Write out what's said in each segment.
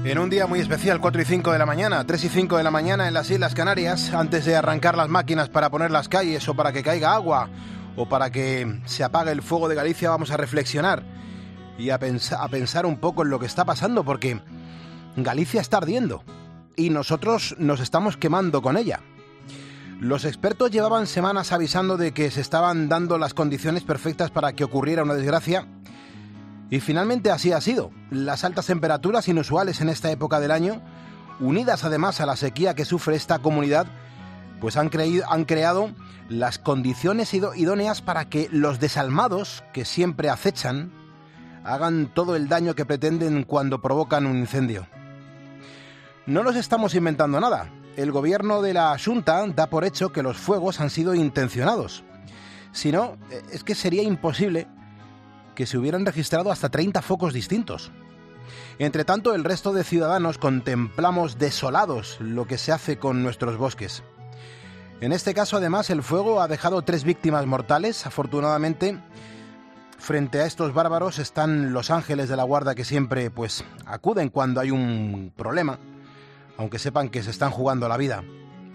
En un día muy especial, 4 y 5 de la mañana, 3 y 5 de la mañana en las Islas Canarias, antes de arrancar las máquinas para poner las calles o para que caiga agua o para que se apague el fuego de Galicia, vamos a reflexionar y a pensar un poco en lo que está pasando, porque Galicia está ardiendo y nosotros nos estamos quemando con ella. Los expertos llevaban semanas avisando de que se estaban dando las condiciones perfectas para que ocurriera una desgracia. Y finalmente así ha sido. Las altas temperaturas inusuales en esta época del año, unidas además a la sequía que sufre esta comunidad, pues han creado las condiciones idóneas para que los desalmados, que siempre acechan, hagan todo el daño que pretenden cuando provocan un incendio. No nos estamos inventando nada. El gobierno de la Xunta da por hecho que los fuegos han sido intencionados. Si no, es que sería imposible que se hubieran registrado hasta 30 focos distintos. Entre tanto, el resto de ciudadanos contemplamos desolados lo que se hace con nuestros bosques. En este caso, además, el fuego ha dejado 3 víctimas mortales. Afortunadamente, frente a estos bárbaros están los ángeles de la guarda que siempre, pues, acuden cuando hay un problema, aunque sepan que se están jugando la vida.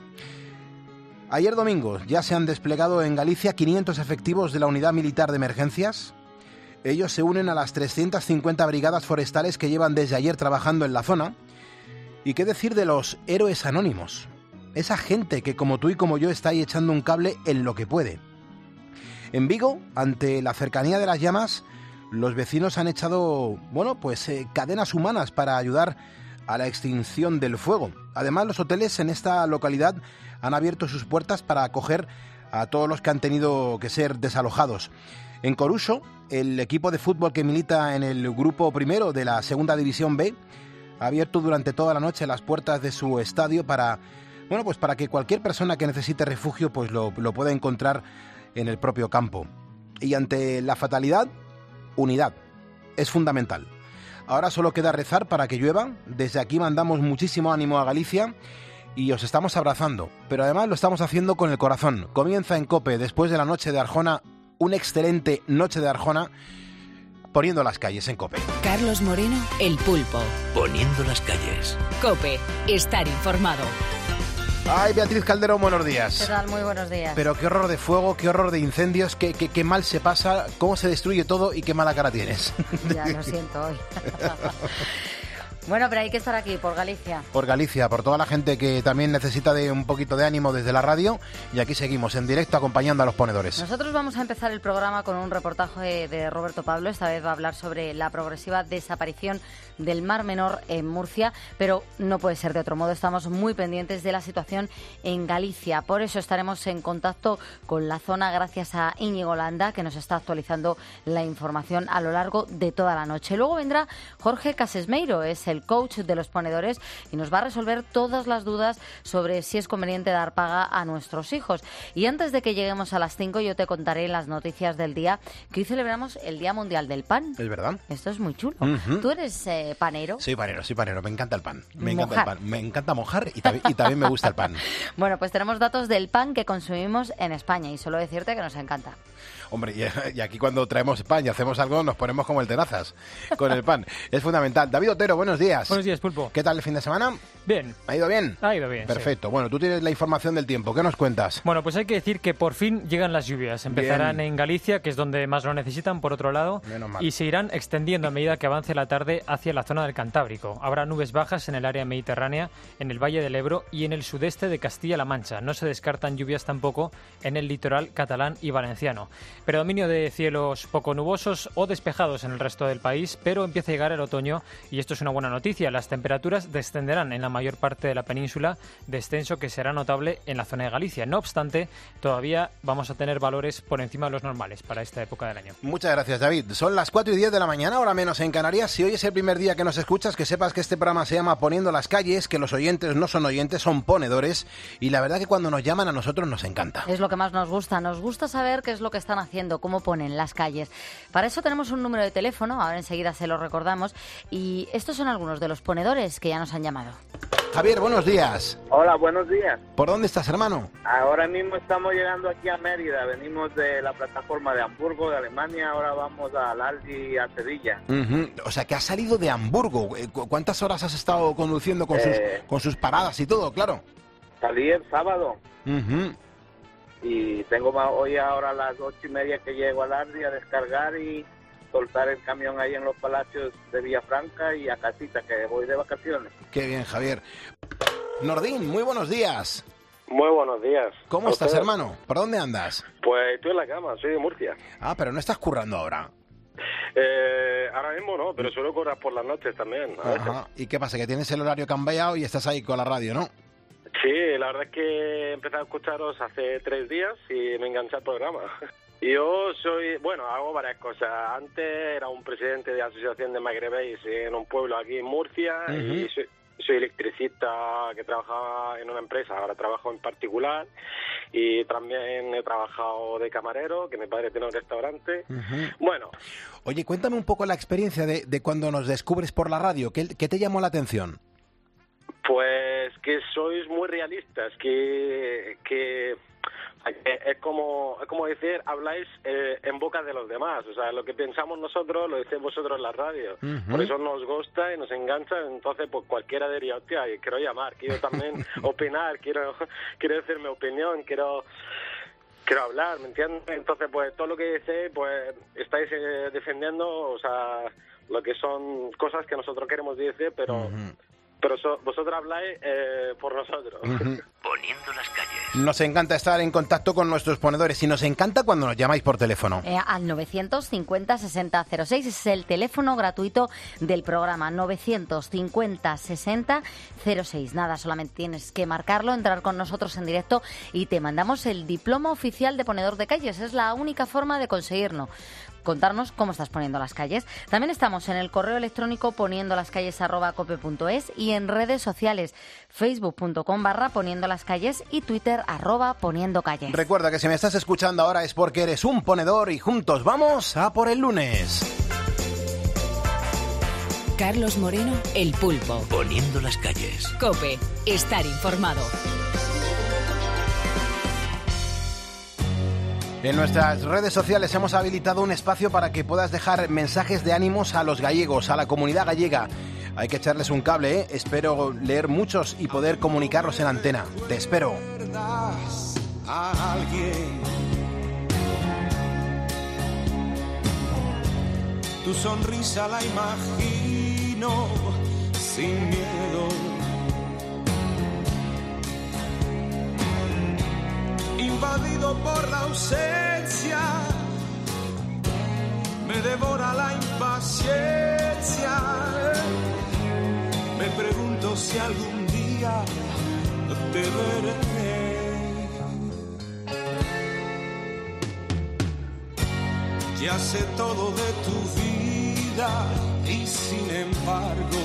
Ayer domingo ya se han desplegado en Galicia 500 efectivos de la Unidad Militar de Emergencias. Ellos se unen a las 350 brigadas forestales que llevan desde ayer trabajando en la zona. ¿Y qué decir de los héroes anónimos? Esa gente que como tú y como yo está ahí echando un cable en lo que puede. En Vigo, ante la cercanía de las llamas, los vecinos han echado, cadenas humanas para ayudar a la extinción del fuego. Además, los hoteles en esta localidad han abierto sus puertas para acoger a todos los que han tenido que ser desalojados. En Coruso, el equipo de fútbol que milita en el grupo primero de la Segunda División B ha abierto durante toda la noche las puertas de su estadio para que cualquier persona que necesite refugio pues lo pueda encontrar en el propio campo. Y ante la fatalidad, unidad. Es fundamental. Ahora solo queda rezar para que llueva. Desde aquí mandamos muchísimo ánimo a Galicia y os estamos abrazando. Pero además lo estamos haciendo con el corazón. Comienza en COPE, después de la noche de Arjona, una excelente noche de Arjona, poniendo las calles en COPE. Carlos Moreno, El Pulpo. Poniendo las calles. COPE, estar informado. Ay, Beatriz Calderón, buenos días. ¿Qué tal? Muy buenos días. Pero qué horror de fuego, qué horror de incendios, qué mal se pasa, cómo se destruye todo y qué mala cara tienes. Ya, lo siento hoy. Bueno, pero hay que estar aquí, por Galicia. Por Galicia, por toda la gente que también necesita de un poquito de ánimo desde la radio. Y aquí seguimos, en directo, acompañando a los ponedores. Nosotros vamos a empezar el programa con un reportaje de Roberto Pablo. Esta vez va a hablar sobre la progresiva desaparición del Mar Menor en Murcia. Pero no puede ser de otro modo. Estamos muy pendientes de la situación en Galicia. Por eso estaremos en contacto con la zona gracias a Íñigo Landa, que nos está actualizando la información a lo largo de toda la noche. Luego vendrá Jorge Casesmeiro, es el coach de los ponedores y nos va a resolver todas las dudas sobre si es conveniente dar paga a nuestros hijos. Y antes de que lleguemos a las 5 yo te contaré en las noticias del día que hoy celebramos el Día Mundial del Pan. Es verdad. Esto es muy chulo. Uh-huh. ¿Tú eres panero? Soy panero. Me encanta el pan. Me Mojar. encanta el pan. Me encanta mojar y también me gusta el pan. Bueno, pues tenemos datos del pan que consumimos en España y solo decirte que nos encanta. Hombre, y aquí cuando traemos pan y hacemos algo nos ponemos como el tenazas con el pan. Es fundamental. David Otero, buenos días. Buenos días, Pulpo. ¿Qué tal el fin de semana? Bien. ¿Ha ido bien? Ha ido bien, perfecto. Sí. Bueno, tú tienes la información del tiempo. ¿Qué nos cuentas? Bueno, pues hay que decir que por fin llegan las lluvias. Empezarán Bien. en Galicia, que es donde más lo necesitan, por otro lado, y se irán extendiendo a medida que avance la tarde hacia la zona del Cantábrico. Habrá nubes bajas en el área mediterránea, en el Valle del Ebro y en el sudeste de Castilla-La Mancha. No se descartan lluvias tampoco en el litoral catalán y valenciano. Predominio de cielos poco nubosos o despejados en el resto del país, pero empieza a llegar el otoño y esto es una buena noticia. Las temperaturas descenderán en la mayor parte de la península, descenso que será notable en la zona de Galicia. No obstante, todavía vamos a tener valores por encima de los normales para esta época del año. Muchas gracias, David. Son las 4:10 de la mañana, hora menos en Canarias. Si hoy es el primer día que nos escuchas, que sepas que este programa se llama Poniendo las calles, que los oyentes no son oyentes, son ponedores, y la verdad que cuando nos llaman a nosotros nos encanta. Es lo que más nos gusta saber qué es lo que están haciendo, cómo ponen las calles. Para eso tenemos un número de teléfono, ahora enseguida se lo recordamos, y estos son algunos de los ponedores que ya nos han llamado. Javier, buenos días. Hola, buenos días. ¿Por dónde estás, hermano? Ahora mismo estamos llegando aquí a Mérida. Venimos de la plataforma de Hamburgo, de Alemania. Ahora vamos al Aldi, a Sevilla. O sea, que has salido de Hamburgo. ¿Cuántas horas has estado conduciendo con sus paradas y todo, claro? Salí el sábado. Y tengo hoy ahora a las 8:30 que llego al Aldi a descargar y soltar el camión ahí en los Palacios de Villafranca y a casita, que voy de vacaciones. Qué bien, Javier. Nordín, muy buenos días. Muy buenos días. ¿Cómo estás, hermano? ¿Por dónde andas? Pues estoy en la cama, soy de Murcia. Ah, pero no estás currando ahora. Ahora mismo no, pero suelo currar por las noches también. Ajá. ¿Y qué pasa? Que tienes el horario cambiado y estás ahí con la radio, ¿no? Sí, la verdad es que he empezado a escucharos hace 3 días y me enganché al programa. Yo hago varias cosas. Antes era un presidente de asociación de magrebéis en un pueblo aquí en Murcia y soy electricista que trabajaba en una empresa, ahora trabajo en particular y también he trabajado de camarero, que mi padre tiene un restaurante. Bueno. Oye, cuéntame un poco la experiencia de cuando nos descubres por la radio. ¿Qué te llamó la atención? Pues que sois muy realistas, que es como decir, habláis en boca de los demás, o sea, lo que pensamos nosotros lo decís vosotros en la radio, por eso nos gusta y nos engancha. Entonces pues cualquiera diría, hostia, quiero llamar, quiero también opinar, quiero decir mi opinión, quiero hablar, ¿me entiendes? Entonces pues todo lo que decís pues estáis defendiendo, o sea, lo que son cosas que nosotros queremos decir, pero vosotros habláis por nosotros. Poniendo las calles. Nos encanta estar en contacto con nuestros ponedores y nos encanta cuando nos llamáis por teléfono. Al 950-6006, ese es el teléfono gratuito del programa, 950-6006. Nada, solamente tienes que marcarlo, entrar con nosotros en directo y te mandamos el diploma oficial de ponedor de calles. Es la única forma de conseguirlo. Contarnos cómo estás poniendo las calles. También estamos en el correo electrónico poniendolascalles@cope.es y en redes sociales facebook.com/poniendolascalles y Twitter @poniendocalles. Recuerda que si me estás escuchando ahora es porque eres un ponedor y juntos vamos a por el lunes. Carlos Moreno, El Pulpo. Poniendo las calles. COPE, estar informado. En nuestras redes sociales hemos habilitado un espacio para que puedas dejar mensajes de ánimos a los gallegos, a la comunidad gallega. Hay que echarles un cable, ¿eh? Espero leer muchos y poder comunicarlos en antena. Te espero. A alguien. Tu sonrisa la imagino sin miedo. Invadido por la ausencia, me devora la impaciencia. Me pregunto si algún día te veré. Ya sé todo de tu vida y sin embargo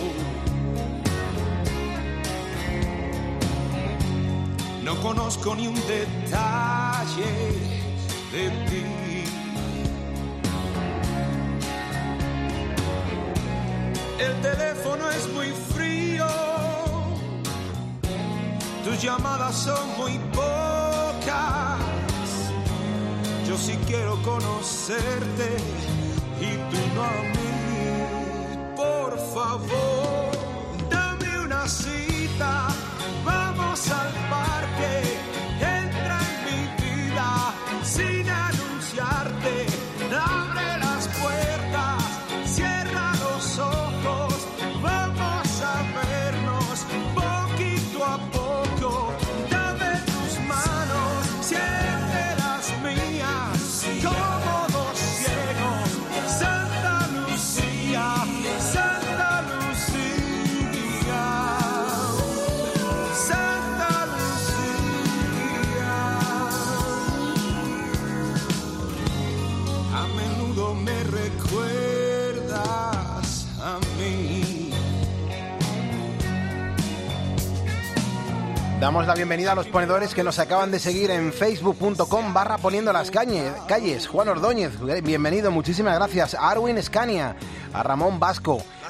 no conozco ni un detalle de ti. El teléfono es muy frío, tus llamadas son muy pocas. Yo sí quiero conocerte y tú no a mí. Por favor, dame una cita, vamos al parque, entra en mi vida sin anunciarte, abre las puertas, cierra los ojos, vamos a vernos poquito a poco, dame tus manos, siente las mías, como dos ciegos, Santa Lucía, Santa Lucía, Santa Lucía. A menudo me recuerdas a mí. Damos la bienvenida a los ponedores que nos acaban de seguir en facebook.com/poniendo las calles. Juan Ordóñez, bienvenido, muchísimas gracias. A Arwin Escania, a Ramón Vasco,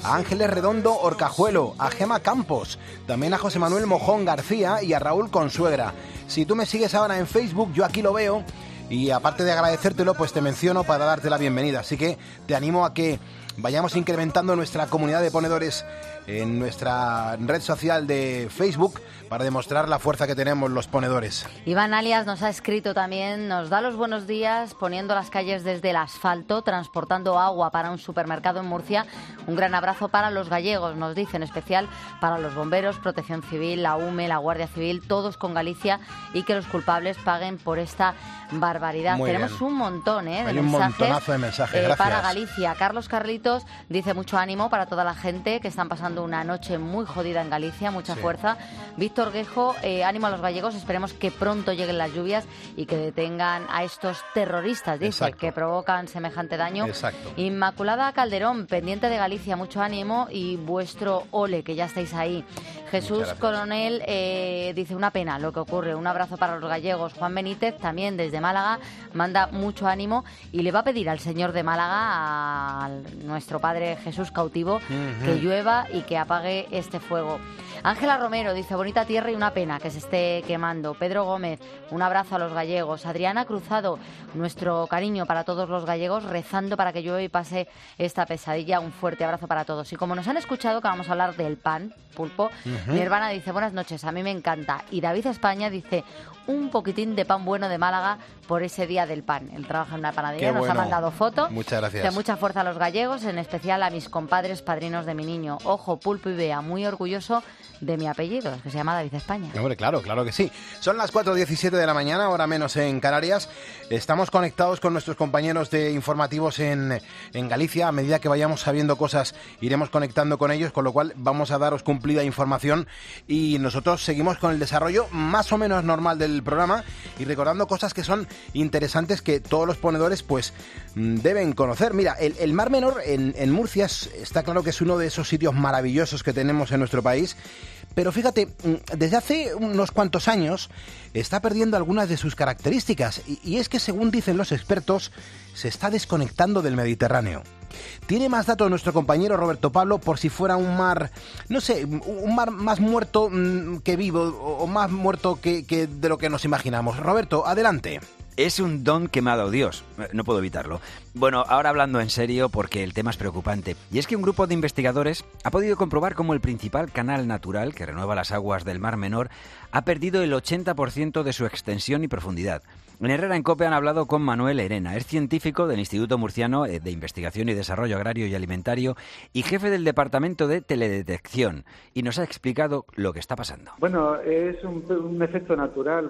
a Ángeles Redondo Orcajuelo, a Gema Campos, también a José Manuel Mojón García y a Raúl Consuegra. Si tú me sigues ahora en Facebook, yo aquí lo veo y aparte de agradecértelo, pues te menciono para darte la bienvenida. Así que te animo a que vayamos incrementando nuestra comunidad de ponedores en nuestra red social de Facebook para demostrar la fuerza que tenemos los ponedores. Iván Alias nos ha escrito también, nos da los buenos días poniendo las calles desde el asfalto, transportando agua para un supermercado en Murcia. Un gran abrazo para los gallegos, nos dice, en especial para los bomberos, Protección Civil, la UME, la Guardia Civil, todos con Galicia, y que los culpables paguen por esta barbaridad. Muy Tenemos bien. un montón de Hay mensajes, un montonazo de mensajes, gracias. Para Galicia. Carlos Carlitos dice mucho ánimo para toda la gente que están pasando una noche muy jodida en Galicia, mucha fuerza. Víctor Guejo, ánimo a los gallegos, esperemos que pronto lleguen las lluvias y que detengan a estos terroristas, dice, que provocan semejante daño. Exacto. Inmaculada Calderón, pendiente de Galicia, mucho ánimo y vuestro ole, que ya estáis ahí. Jesús Coronel dice, una pena lo que ocurre, un abrazo para los gallegos. Juan Benítez, también desde Málaga, manda mucho ánimo y le va a pedir al señor de Málaga, a nuestro Padre Jesús cautivo, que llueva y que apague este fuego. Ángela Romero dice, bonita tierra y una pena que se esté quemando. Pedro Gómez, un abrazo a los gallegos. Adriana Cruzado, nuestro cariño para todos los gallegos, rezando para que llueva y pase esta pesadilla. Un fuerte abrazo para todos. Y como nos han escuchado que vamos a hablar del pan, pulpo, mi hermana dice, buenas noches, a mí me encanta. Y David España dice, un poquitín de pan bueno de Málaga por ese día del pan. Él trabaja en una panadería, nos ha mandado foto. Muchas gracias. De mucha fuerza a los gallegos, en especial a mis compadres padrinos de mi niño. Ojo, Pulpo y Bea, muy orgulloso de mi apellido, que se llama David España. Hombre, claro que sí. Son las 4:17 de la mañana, hora menos en Canarias. Estamos conectados con nuestros compañeros de informativos en Galicia. A medida que vayamos sabiendo cosas, iremos conectando con ellos, con lo cual vamos a daros cumplida información y nosotros seguimos con el desarrollo más o menos normal del programa y recordando cosas que son interesantes que todos los ponedores pues deben conocer. Mira, el Mar Menor en Murcia está claro que es uno de esos sitios maravillosos que tenemos en nuestro país. Pero fíjate, desde hace unos cuantos años está perdiendo algunas de sus características y es que, según dicen los expertos, se está desconectando del Mediterráneo. Tiene más datos nuestro compañero Roberto Pablo por si fuera un mar, no sé, un mar más muerto que vivo o más muerto que de lo que nos imaginamos. Roberto, adelante. Es un don que me ha dado Dios, no puedo evitarlo. Bueno, ahora hablando en serio porque el tema es preocupante. Y es que un grupo de investigadores ha podido comprobar cómo el principal canal natural que renueva las aguas del Mar Menor ha perdido el 80% de su extensión y profundidad. En Herrera en COPE han hablado con Manuel Herena, es científico del Instituto Murciano de Investigación y Desarrollo Agrario y Alimentario y jefe del Departamento de Teledetección, y nos ha explicado lo que está pasando. Bueno, es un efecto natural,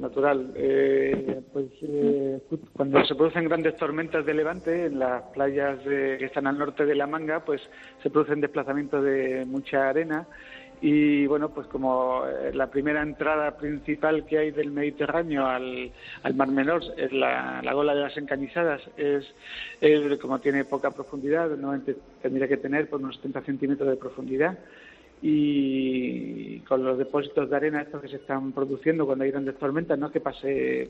cuando se producen grandes tormentas de levante en las playas que están al norte de La Manga, pues se producen desplazamientos de mucha arena. Y bueno, pues como la primera entrada principal que hay del Mediterráneo al Mar Menor es la Gola de las Encanizadas, es como tiene poca profundidad, normalmente tendría que tener por unos 70 centímetros de profundidad, y con los depósitos de arena estos que se están produciendo cuando hay grandes tormentas, no es que pase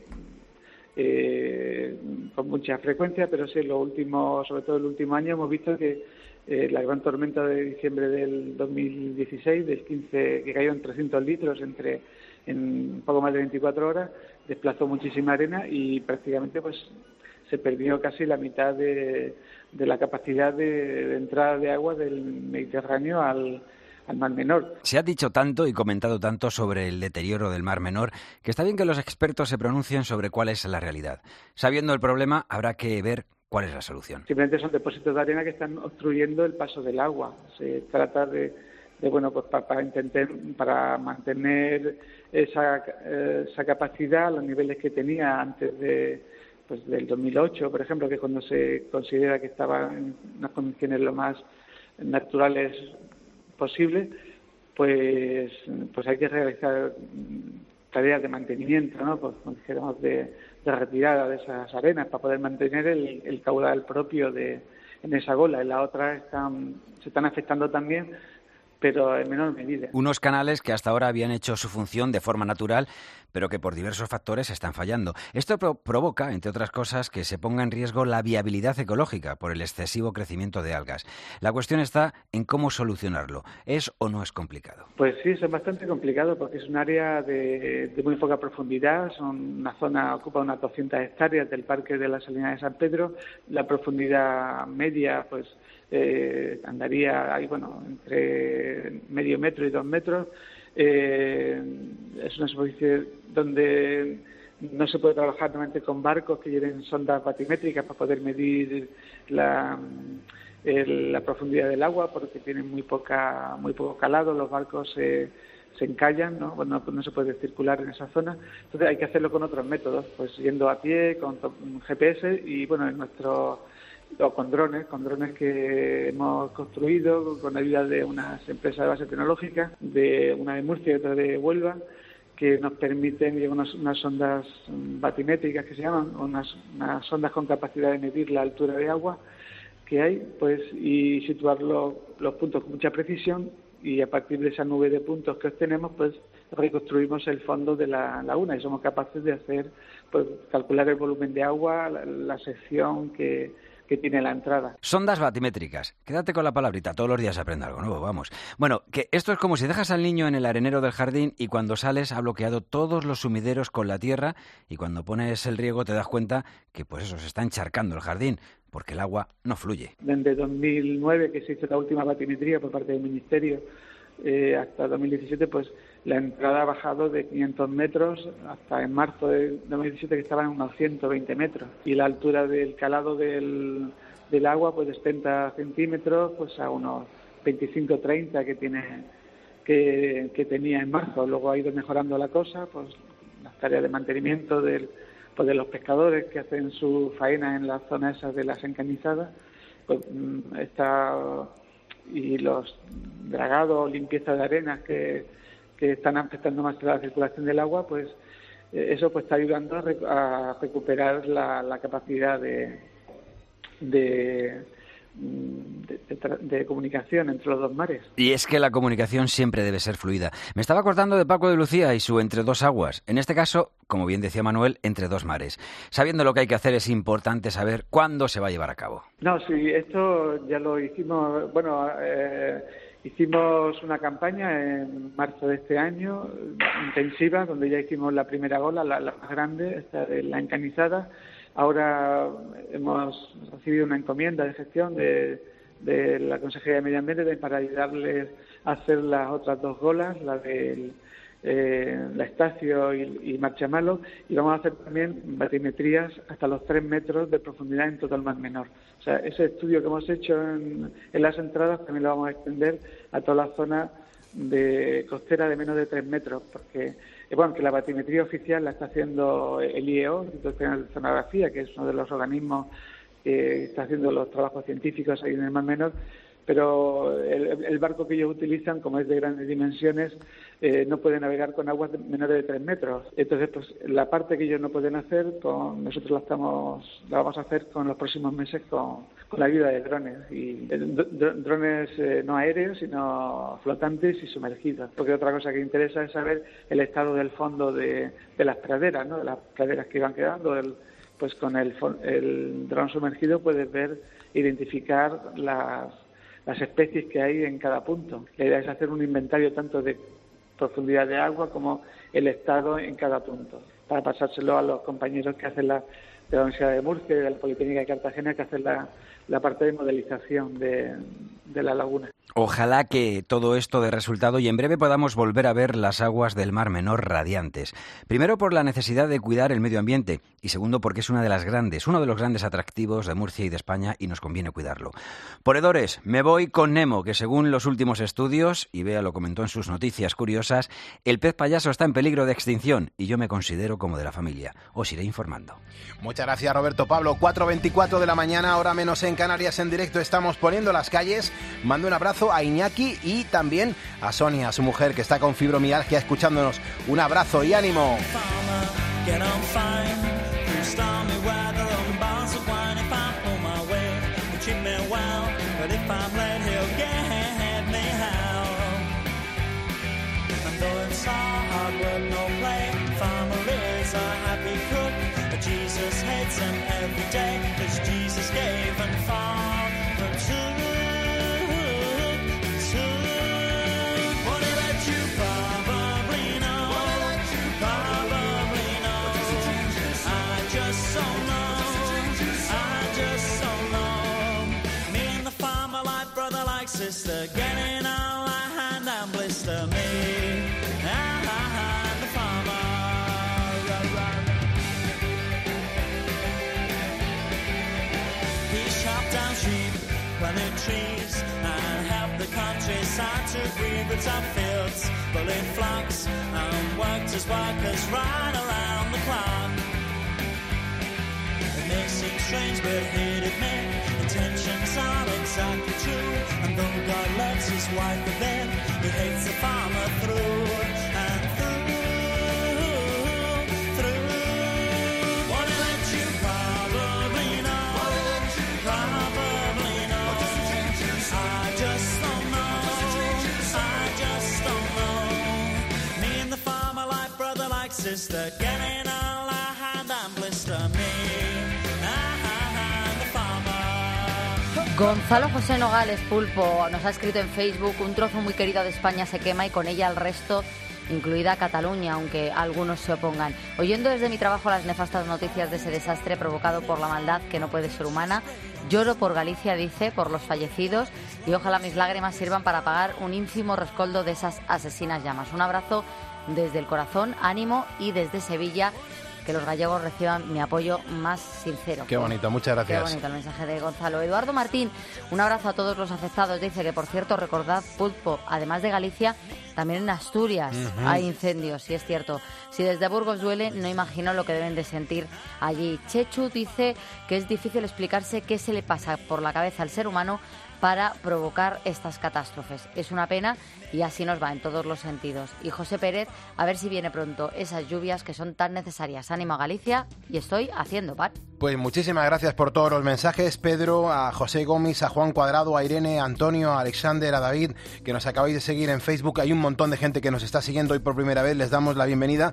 con mucha frecuencia, pero sí, sobre todo el último año hemos visto que la gran tormenta de diciembre del 2016, que cayó en 300 litros en poco más de 24 horas, desplazó muchísima arena y prácticamente pues se perdió casi la mitad de la capacidad de entrada de agua del Mediterráneo al Mar Menor. Se ha dicho tanto y comentado tanto sobre el deterioro del Mar Menor que está bien que los expertos se pronuncien sobre cuál es la realidad. Sabiendo el problema, habrá que ver cuál es la solución. Simplemente son depósitos de arena que están obstruyendo el paso del agua. Se trata de bueno, pues para mantener esa capacidad a los niveles que tenía antes del 2008, por ejemplo, que es cuando se considera que estaba en unas condiciones lo más naturales posible, pues hay que realizar tareas de mantenimiento, ¿no? Pues dijéramos de retirada de esas arenas para poder mantener el caudal propio en esa gola. En la otra se están afectando también pero en menor medida. Unos canales que hasta ahora habían hecho su función de forma natural, pero que por diversos factores están fallando. Esto provoca, entre otras cosas, que se ponga en riesgo la viabilidad ecológica por el excesivo crecimiento de algas. La cuestión está en cómo solucionarlo. ¿Es o no es complicado? Pues sí, es bastante complicado porque es un área de muy poca profundidad. Una zona ocupa unas 200 hectáreas del Parque de la Salina de San Pedro. La profundidad media, pues andaría ahí, entre medio metro y 2 metros. Es una superficie donde no se puede trabajar normalmente con barcos que lleven sondas batimétricas para poder medir la profundidad del agua, porque tienen muy poco calado, los barcos se encallan, ¿no? No se puede circular en esa zona. Entonces hay que hacerlo con otros métodos, pues yendo a pie, con GPS y o con drones que hemos construido con ayuda de unas empresas de base tecnológica, una de Murcia y otra de Huelva, que nos permiten llevar unas sondas batimétricas que se llaman, unas sondas con capacidad de medir la altura de agua que hay, pues, y situar los puntos con mucha precisión, y a partir de esa nube de puntos que obtenemos, pues reconstruimos el fondo de la laguna y somos capaces de calcular el volumen de agua, la sección que tiene la entrada. Sondas batimétricas. Quédate con la palabrita, todos los días se aprende algo nuevo, vamos. Bueno, que esto es como si dejas al niño en el arenero del jardín y cuando sales ha bloqueado todos los sumideros con la tierra y cuando pones el riego te das cuenta que pues eso, se está encharcando el jardín porque el agua no fluye. Desde 2009, que se hizo la última batimetría por parte del Ministerio, hasta 2017, pues la entrada ha bajado de 500 metros hasta en marzo de 2017 que estaba en unos 120 metros y la altura del calado del agua pues de 70 centímetros pues a unos 25-30 que tenía en marzo. Luego ha ido mejorando la cosa, pues las tareas de mantenimiento de los pescadores que hacen su faena en la zona esas de las encanizadas, pues y los dragados, limpieza de arenas que están afectando más la circulación del agua, pues eso pues está ayudando a recuperar la capacidad de comunicación entre los dos mares. Y es que la comunicación siempre debe ser fluida. Me estaba acordando de Paco de Lucía y su Entre dos aguas. En este caso, como bien decía Manuel, entre dos mares. Sabiendo lo que hay que hacer, es importante saber cuándo se va a llevar a cabo. No, sí, esto ya lo hicimos. Hicimos una campaña en marzo de este año, intensiva, donde ya hicimos la primera ola, la más grande, esta de la encanizada. Ahora hemos recibido una encomienda de gestión de la Consejería de Medio Ambiente para ayudarles a hacer las otras dos olas, la del la Estacio y Marchamalo, y vamos a hacer también batimetrías hasta los 3 metros de profundidad en todo el Mar Menor. O sea, ese estudio que hemos hecho en las entradas también lo vamos a extender a toda la zona de costera de menos de 3 metros, porque que la batimetría oficial la está haciendo el IEO, el Instituto Nacional de Oceanografía, que es uno de los organismos que está haciendo los trabajos científicos ahí en el Mar Menor, pero el barco que ellos utilizan, como es de grandes dimensiones, no puede navegar con aguas menores de 3 metros. Entonces, pues la parte que ellos no pueden hacer, nosotros la vamos a hacer con los próximos meses con la ayuda de drones, y drones no aéreos, sino flotantes y sumergidos. Porque otra cosa que interesa es saber el estado del fondo de las praderas, ¿no? De las praderas que iban quedando. Pues con el dron sumergido puedes identificar las especies que hay en cada punto. La idea es hacer un inventario tanto de profundidad de agua como el estado en cada punto, para pasárselo a los compañeros que hacen de la Universidad de Murcia y de la Politécnica de Cartagena, que hacen la parte de modelización de la laguna. Ojalá que todo esto dé resultado y en breve podamos volver a ver las aguas del Mar Menor radiantes. Primero, por la necesidad de cuidar el medio ambiente, y segundo, porque es uno de los grandes atractivos de Murcia y de España, y nos conviene cuidarlo. Ponedores, me voy con Nemo, que según los últimos estudios, y Bea lo comentó en sus noticias curiosas, el pez payaso está en peligro de extinción y yo me considero como de la familia. Os iré informando. Muchas gracias, Roberto Pablo. 4:24 de la mañana, hora menos en Canarias, en directo estamos poniendo las calles. Mando un abrazo a Iñaki y también a Sonia, su mujer, que está con fibromialgia escuchándonos. Un abrazo y ánimo. day, 'cause Jesus gave and Father took. What did I do? Probably know. Probably know. I just don't know. I just don't know. Me and the farmer like brother like sister, getting all our hand and blister. Me and the farmer. He chopped down sheep, planted trees, and helped the countryside to breathe. The top fields, pulling flocks, and worked as workers right around the clock. It may seem strange, but he'd admit intentions are exactly true. And though God loves his wife within, he hates the farmer through and through. What did I do? Probably know. Probably know. I just don't know. I just don't know. Me and the farmer like brother like sister, getting all our hand and blister. Me. Gonzalo José Nogales, Pulpo, nos ha escrito en Facebook: un trozo muy querido de España se quema y con ella el resto, incluida Cataluña, aunque algunos se opongan. Oyendo desde mi trabajo las nefastas noticias de ese desastre provocado por la maldad que no puede ser humana, lloro por Galicia, dice, por los fallecidos, y ojalá mis lágrimas sirvan para pagar un ínfimo rescoldo de esas asesinas llamas. Un abrazo desde el corazón, ánimo, y desde Sevilla, que los gallegos reciban mi apoyo más sincero. Qué bonito, muchas gracias. Qué bonito el mensaje de Gonzalo. Eduardo Martín, un abrazo a todos los afectados. Dice que, por cierto, recordad, Pulpo, además de Galicia, también en Asturias hay incendios, y es cierto. Si desde Burgos duele, no imagino lo que deben de sentir allí. Chechu dice que es difícil explicarse qué se le pasa por la cabeza al ser humano para provocar estas catástrofes. Es una pena y así nos va en todos los sentidos. Y José Pérez, a ver si viene pronto esas lluvias que son tan necesarias. Ánimo a Galicia, y estoy haciendo pan. Pues muchísimas gracias por todos los mensajes, Pedro, a José Gómez, a Juan Cuadrado, a Irene, a Antonio, a Alexander, a David, que nos acabáis de seguir en Facebook. Hay un montón de gente que nos está siguiendo hoy por primera vez, les damos la bienvenida.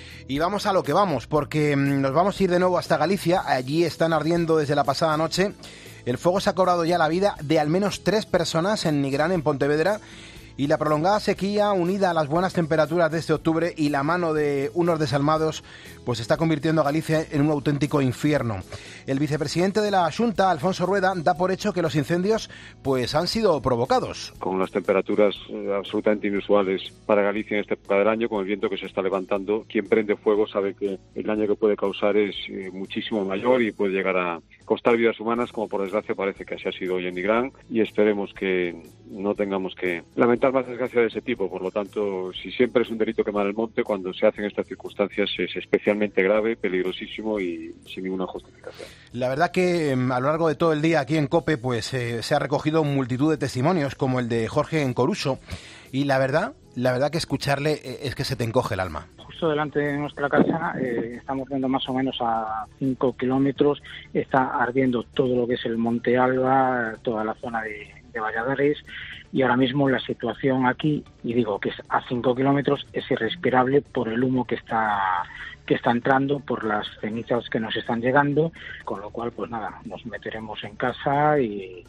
Y vamos a lo que vamos, porque nos vamos a ir de nuevo hasta Galicia. Allí están ardiendo desde la pasada noche. El fuego se ha cobrado ya la vida de al menos 3 personas en Nigrán, en Pontevedra, y la prolongada sequía, unida a las buenas temperaturas de este octubre y la mano de unos desalmados, pues está convirtiendo a Galicia en un auténtico infierno. El vicepresidente de la Xunta, Alfonso Rueda, da por hecho que los incendios pues han sido provocados. Con unas temperaturas absolutamente inusuales para Galicia en esta época del año, con el viento que se está levantando, quien prende fuego sabe que el daño que puede causar es muchísimo mayor y puede llegar a costar vidas humanas, como por desgracia parece que así ha sido hoy en Nigrán, y esperemos que no tengamos que lamentar más desgracia de ese tipo. Por lo tanto, si siempre es un delito quemar el monte, cuando se hacen estas circunstancias es especialmente grave, peligrosísimo y sin ninguna justificación. La verdad que a lo largo de todo el día aquí en COPE pues se ha recogido multitud de testimonios, como el de Jorge en Coruso, y la verdad que escucharle es que se te encoge el alma. Justo delante de nuestra casa, estamos viendo más o menos a 5 kilómetros, está ardiendo todo lo que es el Monte Alba, toda la zona de Valladares, y ahora mismo la situación aquí, y digo que es a 5 kilómetros, es irrespirable por el humo que está entrando, por las cenizas que nos están llegando, con lo cual pues nada, nos meteremos en casa y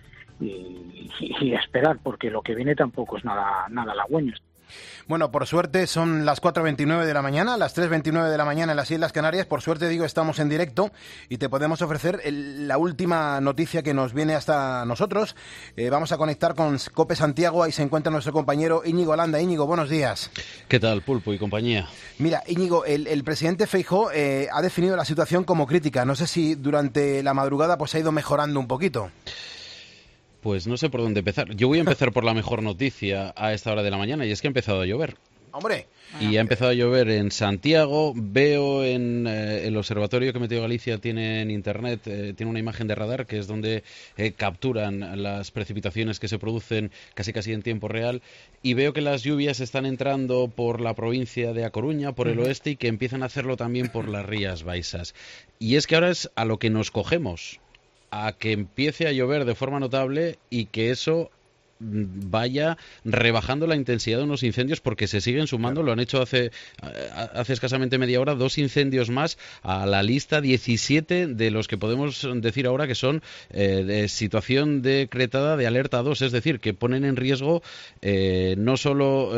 esperar, porque lo que viene tampoco es nada halagüeño. Bueno, por suerte son las 4:29 de la mañana, las 3:29 de la mañana en las Islas Canarias. Por suerte, digo, estamos en directo y te podemos ofrecer la última noticia que nos viene hasta nosotros. Vamos a conectar con COPE Santiago, ahí se encuentra nuestro compañero Íñigo Landa. Íñigo, buenos días. ¿Qué tal, Pulpo y compañía? Mira, Íñigo, el presidente Feijóo ha definido la situación como crítica. No sé si durante la madrugada pues ha ido mejorando un poquito. Pues no sé por dónde empezar. Yo voy a empezar por la mejor noticia a esta hora de la mañana, y es que ha empezado a llover. ¡Hombre! Y ha empezado a llover en Santiago. Veo en el observatorio que Meteo Galicia tiene en internet, tiene una imagen de radar que es donde capturan las precipitaciones que se producen casi en tiempo real, y veo que las lluvias están entrando por la provincia de A Coruña, por el oeste, y que empiezan a hacerlo también por las Rías Baixas. Y es que ahora es a lo que nos cogemos, a que empiece a llover de forma notable y que eso vaya rebajando la intensidad de unos incendios, porque se siguen sumando. Lo han hecho hace escasamente media hora, 2 incendios más a la lista, 17 de los que podemos decir ahora que son de situación decretada de alerta 2, es decir, que ponen en riesgo no solo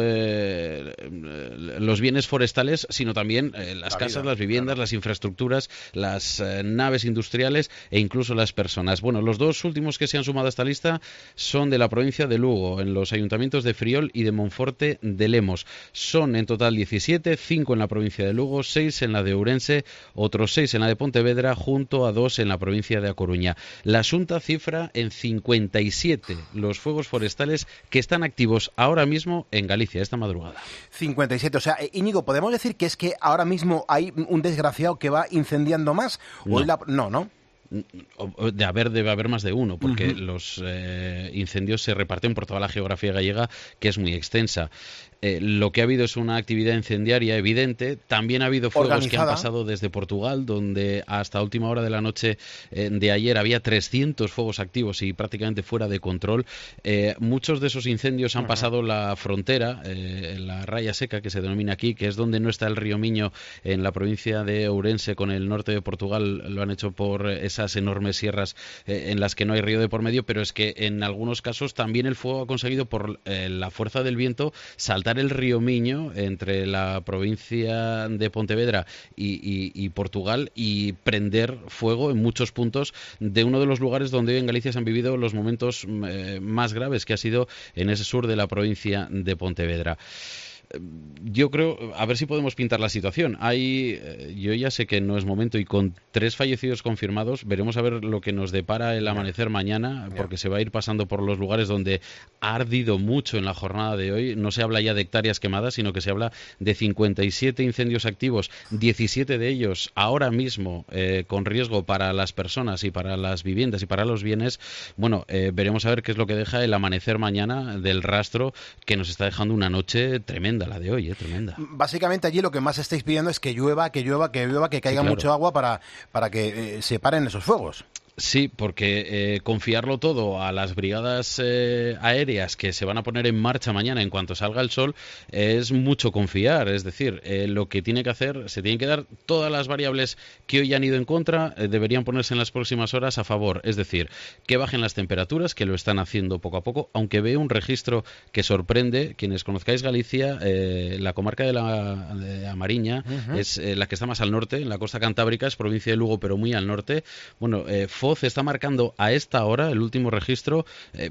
los bienes forestales, sino también las casas, las viviendas, las infraestructuras, las naves industriales e incluso las personas. Bueno, los 2 últimos que se han sumado a esta lista son de la provincia de Lugo, en los ayuntamientos de Friol y de Monforte de Lemos. Son en total 17, 5 en la provincia de Lugo, 6 en la de Ourense, otros 6 en la de Pontevedra, junto a 2 en la provincia de A Coruña. La Xunta cifra en 57 los fuegos forestales que están activos ahora mismo en Galicia, esta madrugada. 57, o sea, Íñigo, ¿podemos decir que es que ahora mismo hay un desgraciado que va incendiando más? ¿No? Debe haber más de uno, porque los incendios se reparten por toda la geografía gallega, que es muy extensa. Lo que ha habido es una actividad incendiaria evidente. También ha habido fuegos organizada, que han pasado desde Portugal, donde hasta última hora de la noche de ayer había 300 fuegos activos y prácticamente fuera de control. Muchos de esos incendios han pasado la frontera, la raya seca que se denomina aquí, que es donde no está el río Miño, en la provincia de Ourense con el norte de Portugal. Lo han hecho por esas enormes sierras en las que no hay río de por medio, pero es que en algunos casos también el fuego ha conseguido, por la fuerza del viento, saltar el río Miño entre la provincia de Pontevedra y Portugal y prender fuego en muchos puntos de uno de los lugares donde hoy en Galicia se han vivido los momentos más graves, que ha sido en ese sur de la provincia de Pontevedra. Yo creo, a ver si podemos pintar la situación. Yo ya sé que no es momento, y con 3 fallecidos confirmados veremos a ver lo que nos depara el amanecer mañana, porque se va a ir pasando por los lugares donde ha ardido mucho en la jornada de hoy. No se habla ya de hectáreas quemadas, sino que se habla de 57 incendios activos, 17 de ellos ahora mismo con riesgo para las personas y para las viviendas y para los bienes. Bueno, veremos a ver qué es lo que deja el amanecer mañana del rastro que nos está dejando una noche tremenda. La de hoy, tremenda. Básicamente allí lo que más estáis pidiendo es que llueva, que caiga mucho agua para que se paren esos fuegos. Sí, porque confiarlo todo a las brigadas aéreas que se van a poner en marcha mañana en cuanto salga el sol es mucho confiar. Es decir, lo que tiene que hacer, se tienen que dar todas las variables que hoy han ido en contra, deberían ponerse en las próximas horas a favor. Es decir, que bajen las temperaturas, que lo están haciendo poco a poco, aunque veo un registro que sorprende. Quienes conozcáis Galicia, la comarca de la Mariña es la que está más al norte, en la costa cantábrica, es provincia de Lugo, pero muy al norte. Bueno, Foz está marcando a esta hora, el último registro,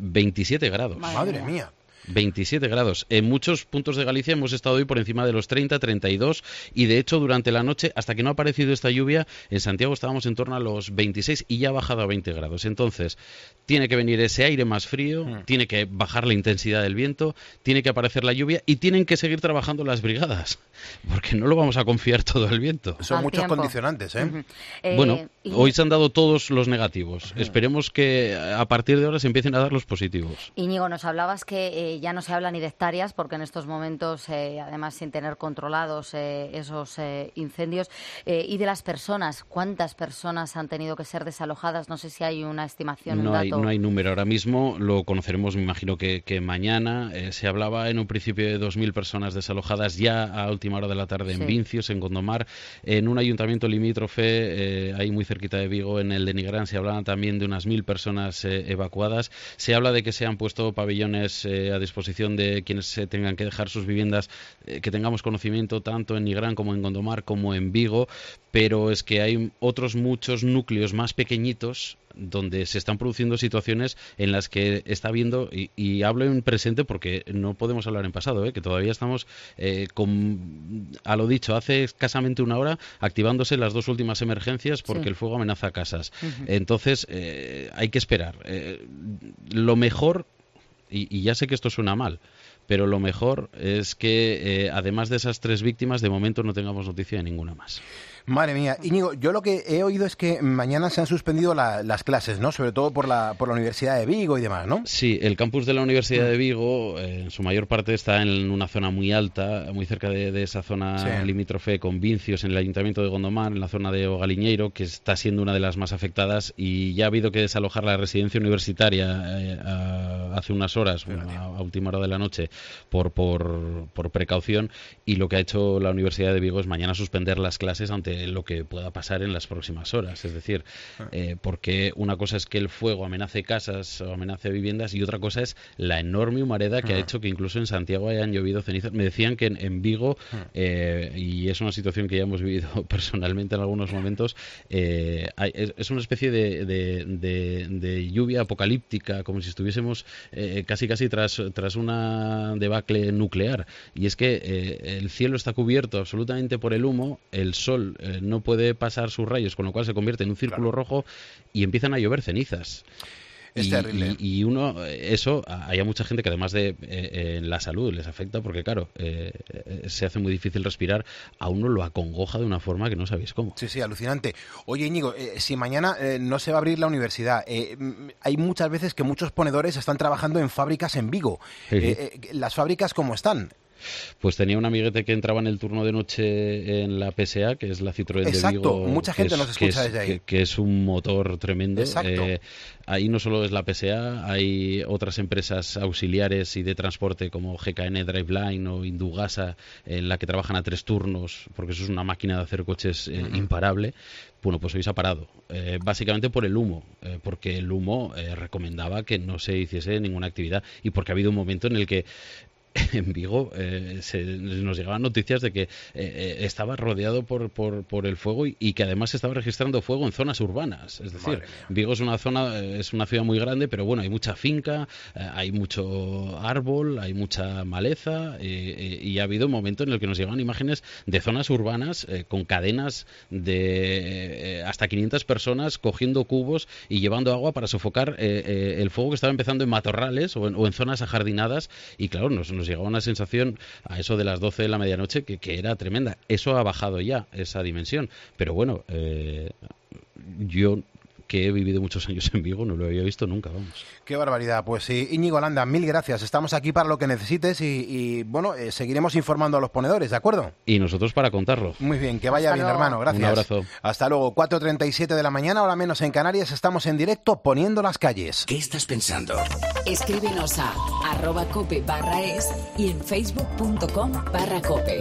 27 grados. Madre mía. 27 grados. En muchos puntos de Galicia hemos estado hoy por encima de los 30, 32, y de hecho durante la noche, hasta que no ha aparecido esta lluvia, en Santiago estábamos en torno a los 26 y ya ha bajado a 20 grados. Entonces, tiene que venir ese aire más frío, tiene que bajar la intensidad del viento, tiene que aparecer la lluvia y tienen que seguir trabajando las brigadas, porque no lo vamos a confiar todo el viento. Son muchos condicionantes, ¿eh? Bueno, hoy se han dado todos los negativos. Esperemos que a partir de ahora se empiecen a dar los positivos. Íñigo, nos hablabas que ya no se habla ni de hectáreas, porque en estos momentos, además sin tener controlados esos incendios, y de las personas, ¿cuántas personas han tenido que ser desalojadas? No sé si hay una estimación, un dato. No hay número ahora mismo, lo conoceremos, me imagino que mañana. Se hablaba en un principio de 2.000 personas desalojadas ya a última hora de la tarde en Vincios, en Gondomar, en un ayuntamiento limítrofe, ahí muy cerquita de Vigo, en el de Nigrán, se hablaban también de unas 1.000 personas evacuadas. Se habla de que se han puesto pabellones a disposición de quienes tengan que dejar sus viviendas, que tengamos conocimiento tanto en Nigrán como en Gondomar como en Vigo, pero es que hay otros muchos núcleos más pequeñitos donde se están produciendo situaciones en las que está habiendo, y hablo en presente porque no podemos hablar en pasado, que todavía estamos a lo dicho, hace escasamente una hora activándose las 2 últimas emergencias porque el fuego amenaza casas. Entonces hay que esperar. Lo mejor, y ya sé que esto suena mal, pero lo mejor es que además de esas 3 víctimas, de momento no tengamos noticia de ninguna más. Madre mía. Íñigo, yo lo que he oído es que mañana se han suspendido las clases, ¿no? Sobre todo por la Universidad de Vigo y demás, ¿no? Sí, el campus de la Universidad de Vigo, en su mayor parte está en una zona muy alta, muy cerca de esa zona limítrofe con Vincios, en el Ayuntamiento de Gondomar, en la zona de Ogaliñeiro, que está siendo una de las más afectadas, y ya ha habido que desalojar la residencia universitaria hace unas horas, a última hora de la noche, por precaución, y lo que ha hecho la Universidad de Vigo es mañana suspender las clases ante lo que pueda pasar en las próximas horas. Es decir, porque una cosa es que el fuego amenace casas o amenace viviendas, y otra cosa es la enorme humareda que ha hecho que incluso en Santiago hayan llovido cenizas. Me decían que en Vigo, y es una situación que ya hemos vivido personalmente en algunos momentos, es una especie de lluvia apocalíptica, como si estuviésemos casi tras una debacle nuclear. Y es que el cielo está cubierto absolutamente por el humo, el sol no puede pasar sus rayos, con lo cual se convierte en un círculo rojo y empiezan a llover cenizas. Es terrible. Y eso, hay mucha gente que además de la salud les afecta, porque claro, se hace muy difícil respirar, a uno lo acongoja de una forma que no sabéis cómo. Sí, alucinante. Oye, Íñigo, si mañana no se va a abrir la universidad, hay muchas veces que muchos ponedores están trabajando en fábricas en Vigo. ¿Las fábricas cómo están? Pues tenía un amiguete que entraba en el turno de noche en la PSA, que es la Citroën de Vigo. Exacto, mucha gente nos escucha desde ahí. Que es un motor tremendo. Exacto. Ahí no solo es la PSA, hay otras empresas auxiliares y de transporte como GKN Driveline o Indugasa, en la que trabajan a 3 turnos, porque eso es una máquina de hacer coches imparable. Bueno, pues hoy se ha parado, básicamente por el humo, porque el humo recomendaba que no se hiciese ninguna actividad, y porque ha habido un momento en el que en Vigo nos llegaban noticias de que estaba rodeado por el fuego, y que además se estaba registrando fuego en zonas urbanas. Es decir, Vigo es una ciudad muy grande, pero bueno, hay mucha finca, hay mucho árbol, hay mucha maleza, y ha habido un momento en el que nos llegaban imágenes de zonas urbanas con cadenas de hasta 500 personas cogiendo cubos y llevando agua para sofocar el fuego que estaba empezando en matorrales o en zonas ajardinadas. Y claro, nos llegaba una sensación a eso de las 12 de la medianoche que era tremenda. Eso ha bajado ya, esa dimensión. Pero bueno, yo, que he vivido muchos años en Vigo, no lo había visto nunca, vamos. Qué barbaridad. Pues sí, Íñigo Landa, mil gracias. Estamos aquí para lo que necesites y bueno, seguiremos informando a los ponedores, ¿de acuerdo? Y nosotros para contarlo. Muy bien, que vaya bien, hermano. Gracias. Un abrazo. Hasta luego. 4:37 de la mañana, ahora menos en Canarias. Estamos en directo poniendo las calles. ¿Qué estás pensando? Escríbenos a @cope/es y en facebook.com/cope.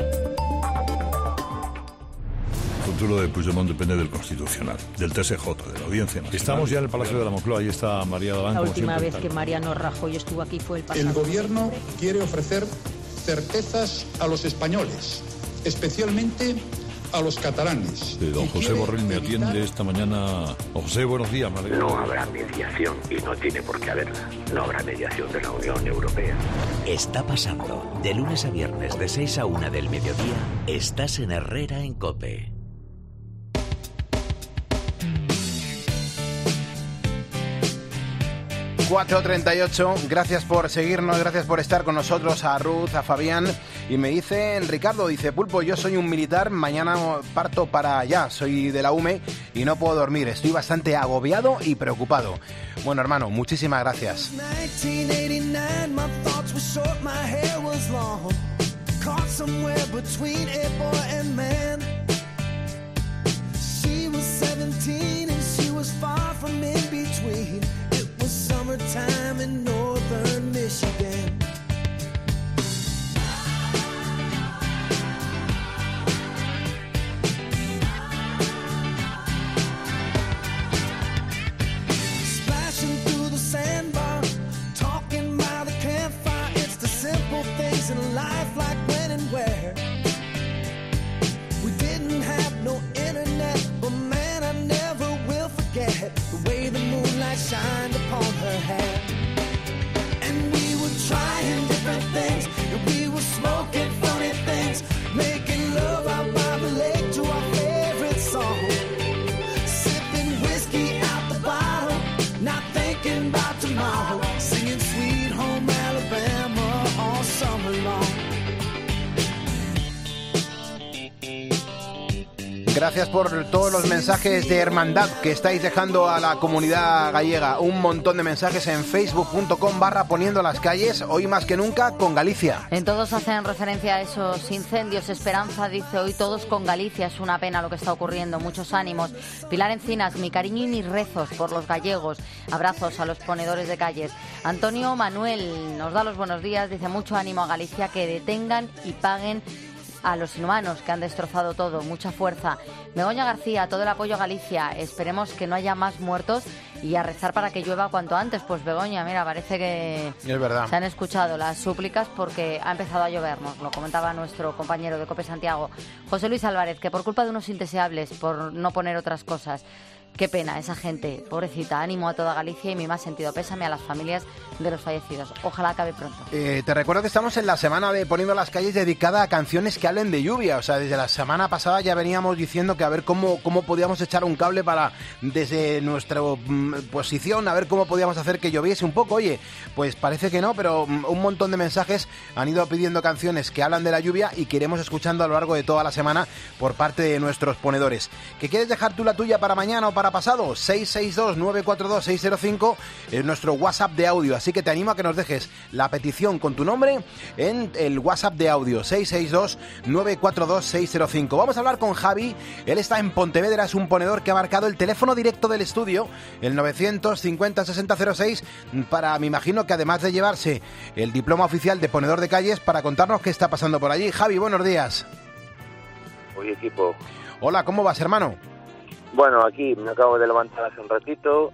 El futuro de Puigdemont depende del Constitucional, del TSJ, de la Audiencia Nacional. Estamos ya en el Palacio de la Moncloa, ahí está María Daván. La última vez que Mariano Rajoy estuvo aquí fue el pasado. El gobierno quiere ofrecer certezas a los españoles, especialmente a los catalanes. Don José Borrell me atiende esta mañana. Don José, buenos días. No habrá mediación, y no tiene por qué haberla. No habrá mediación de la Unión Europea. Está pasando. De lunes a viernes, de 6 a 1 del mediodía, estás en Herrera en COPE. ...4:38, gracias por seguirnos, gracias por estar con nosotros, a Ruth, a Fabián. Y me dice Ricardo, dice: Pulpo, yo soy un militar, mañana parto para allá, soy de la UME y no puedo dormir, estoy bastante agobiado y preocupado. Bueno, hermano, muchísimas gracias. Summertime in northern Michigan. Splashing through the sandbar, talking by the campfire. It's the simple things in life, like when and where. We didn't have no internet, but man, I never will forget the way the moonlight shined upon her hair. Gracias por todos los mensajes de hermandad que estáis dejando a la comunidad gallega. Un montón de mensajes en facebook.com/poniendo las calles, hoy más que nunca con Galicia. En todos hacen referencia a esos incendios. Esperanza dice, hoy todos con Galicia, es una pena lo que está ocurriendo, muchos ánimos. Pilar Encinas, mi cariño y mis rezos por los gallegos. Abrazos a los ponedores de calles. Antonio Manuel nos da los buenos días, dice, mucho ánimo a Galicia, que detengan y paguen a los inhumanos que han destrozado todo, mucha fuerza. Begoña García, todo el apoyo a Galicia, esperemos que no haya más muertos y a rezar para que llueva cuanto antes. Pues Begoña, mira, parece que es verdad. Se han escuchado las súplicas porque ha empezado a llover, nos lo comentaba nuestro compañero de COPE Santiago. José Luis Álvarez, que por culpa de unos indeseables, por no poner otras cosas, qué pena esa gente, pobrecita, ánimo a toda Galicia y mi más sentido pésame a las familias de los fallecidos. Ojalá acabe pronto. Te recuerdo que estamos en la semana de Poniendo las calles dedicada a canciones que hablen de lluvia. O sea, desde la semana pasada ya veníamos diciendo que a ver cómo podíamos echar un cable para, desde nuestra posición, a ver cómo podíamos hacer que lloviese un poco. Oye, pues parece que no, pero un montón de mensajes han ido pidiendo canciones que hablan de la lluvia y que iremos escuchando a lo largo de toda la semana por parte de nuestros ponedores. ¿Que quieres dejar tú la tuya para mañana o para pasado? 662-942-605 es nuestro WhatsApp de audio, así que te animo a que nos dejes la petición con tu nombre en el WhatsApp de audio 662-942-605. Vamos a hablar con Javi, él está en Pontevedra, es un ponedor que ha marcado el teléfono directo del estudio, el 950-6006, para, me imagino que además de llevarse el diploma oficial de ponedor de calles, para contarnos qué está pasando por allí. Javi, buenos días. Oye, equipo. Hola, ¿cómo vas, hermano? Bueno, aquí me acabo de levantar hace un ratito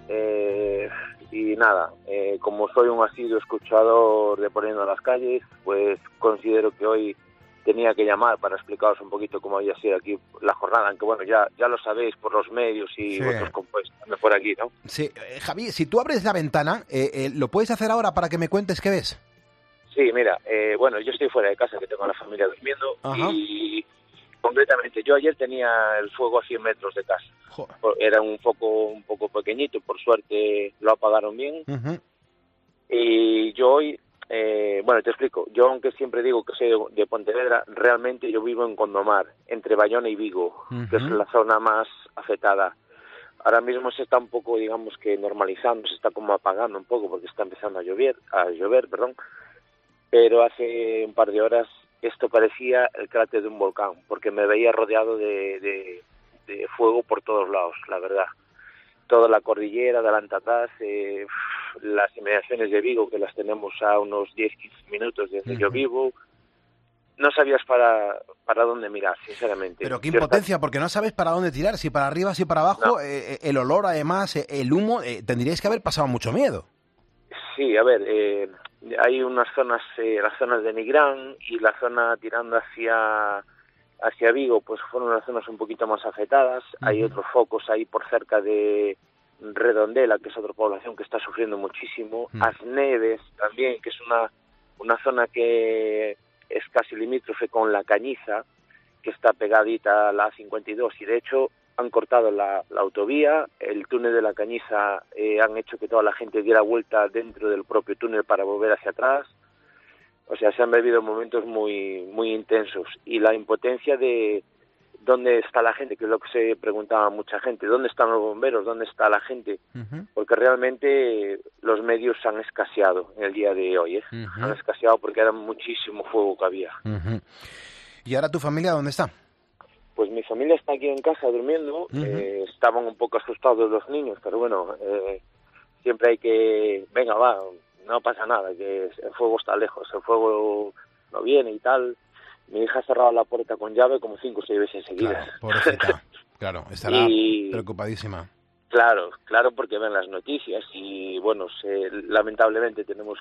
y nada, como soy un asiduo escuchador de Poniendo las calles, pues considero que hoy tenía que llamar para explicaros un poquito cómo había sido aquí la jornada, aunque bueno, ya lo sabéis por los medios y vuestros compuestos por aquí, ¿no? Sí, Javi, si tú abres la ventana, ¿lo puedes hacer ahora para que me cuentes qué ves? Sí, mira, bueno, yo estoy fuera de casa, que tengo a la familia durmiendo. Ajá. Y concretamente, yo ayer tenía el fuego a 100 metros de casa. Joder. Era un poco pequeñito, por suerte lo apagaron bien. Uh-huh. Y yo hoy, bueno, te explico, yo aunque siempre digo que soy de Pontevedra, realmente yo vivo en Gondomar, entre Bayona y Vigo, uh-huh, que es la zona más afectada. Ahora mismo se está un poco, digamos que normalizando, se está como apagando un poco porque está empezando a llover, pero hace un par de horas esto parecía el cráter de un volcán, porque me veía rodeado de fuego por todos lados, la verdad. Toda la cordillera, adelante atrás, las inmediaciones de Vigo, que las tenemos a unos 10-15 minutos de donde yo vivo. No sabías para dónde mirar, sinceramente. Pero qué impotencia, porque no sabes para dónde tirar, si para arriba, si para abajo. No. El olor, además, el humo, tendríais que haber pasado mucho miedo. Sí, a ver, hay unas zonas, las zonas de Nigrán y la zona tirando hacia Vigo, pues fueron las zonas un poquito más afectadas. Uh-huh. Hay otros focos ahí por cerca de Redondela, que es otra población que está sufriendo muchísimo. Uh-huh. Asneves también, que es una zona que es casi limítrofe con La Cañiza, que está pegadita a la A52, y de hecho han cortado la autovía, el túnel de La Cañiza, han hecho que toda la gente diera vuelta dentro del propio túnel para volver hacia atrás. O sea, se han vivido momentos muy muy intensos, y la impotencia de dónde está la gente, que es lo que se preguntaba mucha gente, dónde están los bomberos, dónde está la gente, uh-huh, porque realmente los medios han escaseado en el día de hoy, uh-huh, han escaseado porque era muchísimo fuego que había. Uh-huh. ¿Y ahora tu familia dónde está? Pues mi familia está aquí en casa durmiendo. Uh-huh. Estaban un poco asustados los niños, pero bueno, siempre hay que, venga, va, no pasa nada, que el fuego está lejos, el fuego no viene y tal. Mi hija ha cerrado la puerta con llave como 5 o 6 veces seguidas. Claro, pobrecita. Claro, estará preocupadísima. Claro, porque ven las noticias y bueno, lamentablemente tenemos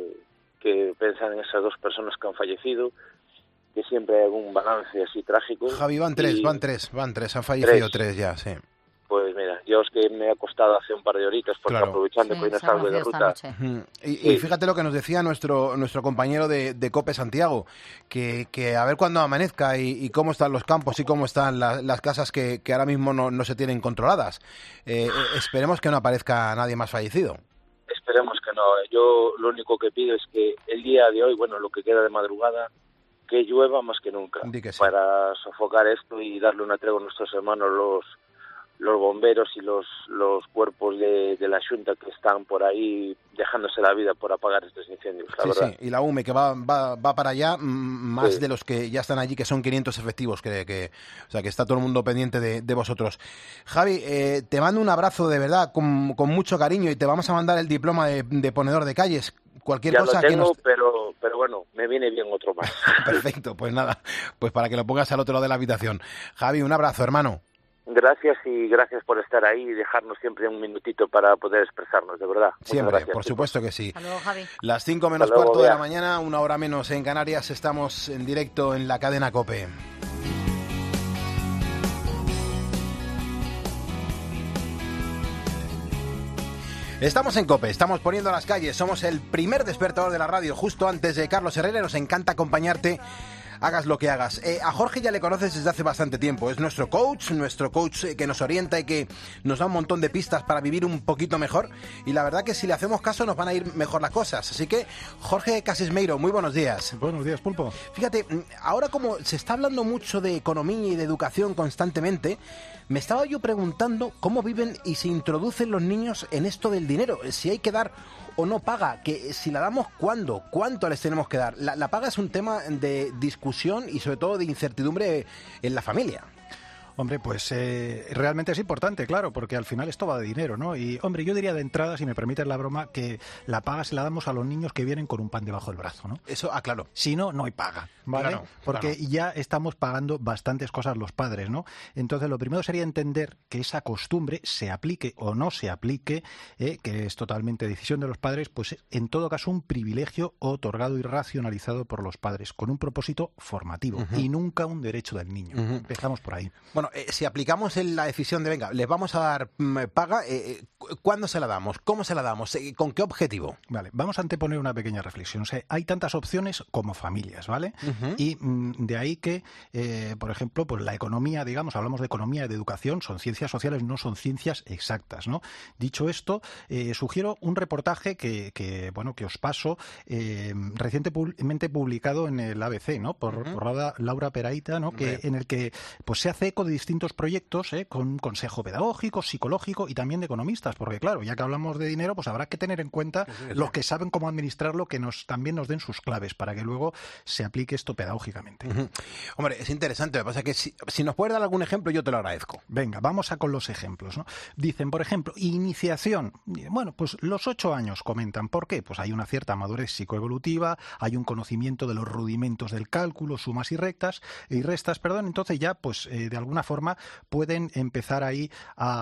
que pensar en esas 2 personas que han fallecido, que siempre hay algún balance así trágico. Javi, van tres, han fallecido 3 ya, sí. Pues mira, yo es que me he acostado hace un par de horitas porque claro, aprovechando que hoy no salgo de ruta. Y fíjate lo que nos decía nuestro compañero de COPE Santiago, que a ver cuándo amanezca y cómo están los campos y cómo están las casas que ahora mismo no se tienen controladas. Esperemos que no aparezca nadie más fallecido. Esperemos que no. Yo lo único que pido es que el día de hoy, bueno, lo que queda de madrugada, que llueva más que nunca, para sofocar esto y darle una tregua a nuestros hermanos los bomberos y los cuerpos de la Xunta que están por ahí dejándose la vida por apagar estos incendios, la verdad. Sí, y la UME que va para allá, más de los que ya están allí, que son 500 efectivos, o sea que está todo el mundo pendiente de vosotros. Javi, te mando un abrazo de verdad, con mucho cariño, y te vamos a mandar el diploma de ponedor de calles. Cualquier ya cosa lo tengo, que pero bueno, me viene bien otro más. Perfecto, pues nada, pues para que lo pongas al otro lado de la habitación. Javi, un abrazo, hermano. Gracias y gracias por estar ahí y dejarnos siempre un minutito para poder expresarnos, de verdad. Siempre, gracias, por supuesto que sí. Hasta luego, Javi. Las 5 menos cuarto de la mañana, 1 hora menos en Canarias, estamos en directo en la cadena COPE. Estamos en COPE, estamos poniendo las calles, somos el primer despertador de la radio justo antes de Carlos Herrera, nos encanta acompañarte. Hagas lo que hagas. A Jorge ya le conoces desde hace bastante tiempo. Es nuestro coach que nos orienta y que nos da un montón de pistas para vivir un poquito mejor. Y la verdad que si le hacemos caso nos van a ir mejor las cosas. Así que, Jorge Casismeiro, muy buenos días. Buenos días, Pulpo. Fíjate, ahora como se está hablando mucho de economía y de educación constantemente, me estaba yo preguntando cómo viven y se introducen los niños en esto del dinero. Si hay que dar o no paga, que si la damos, ¿cuándo? ¿Cuánto les tenemos que dar? La paga es un tema de discusión y sobre todo de incertidumbre en la familia. Hombre, pues realmente es importante, claro, porque al final esto va de dinero, ¿no? Y, hombre, yo diría de entrada, si me permites la broma, que la paga se la damos a los niños que vienen con un pan debajo del brazo, ¿no? Eso, claro. Si no, no hay paga, ¿vale? Claro, porque ya estamos pagando bastantes cosas los padres, ¿no? Entonces, lo primero sería entender que esa costumbre, se aplique o no se aplique, que es totalmente decisión de los padres, pues en todo caso un privilegio otorgado y racionalizado por los padres, con un propósito formativo y nunca un derecho del niño. Empezamos por ahí. Bueno, si aplicamos la decisión de, venga, les vamos a dar paga, ¿cuándo se la damos? ¿Cómo se la damos? ¿Con qué objetivo? Vale, vamos a anteponer una pequeña reflexión. O sea, hay tantas opciones como familias, ¿vale? Y de ahí que, por ejemplo, pues la economía, digamos, hablamos de economía y de educación, son ciencias sociales, no son ciencias exactas, ¿no? Dicho esto, sugiero un reportaje que os paso, recientemente publicado en el ABC, ¿no? Por Laura Peraita, ¿no? En el que pues se hace eco de distintos proyectos, con consejo pedagógico, psicológico y también de economistas, porque claro, ya que hablamos de dinero, pues habrá que tener en cuenta los que saben cómo administrarlo, que también nos den sus claves para que luego se aplique esto pedagógicamente. Hombre, es interesante, lo que pasa es que si nos puedes dar algún ejemplo, yo te lo agradezco. Venga, vamos con los ejemplos, ¿no? Dicen, por ejemplo, iniciación. Bueno, pues los 8 años comentan. ¿Por qué? Pues hay una cierta madurez psicoevolutiva, hay un conocimiento de los rudimentos del cálculo, sumas y restas, entonces ya, pues de alguna forma pueden empezar ahí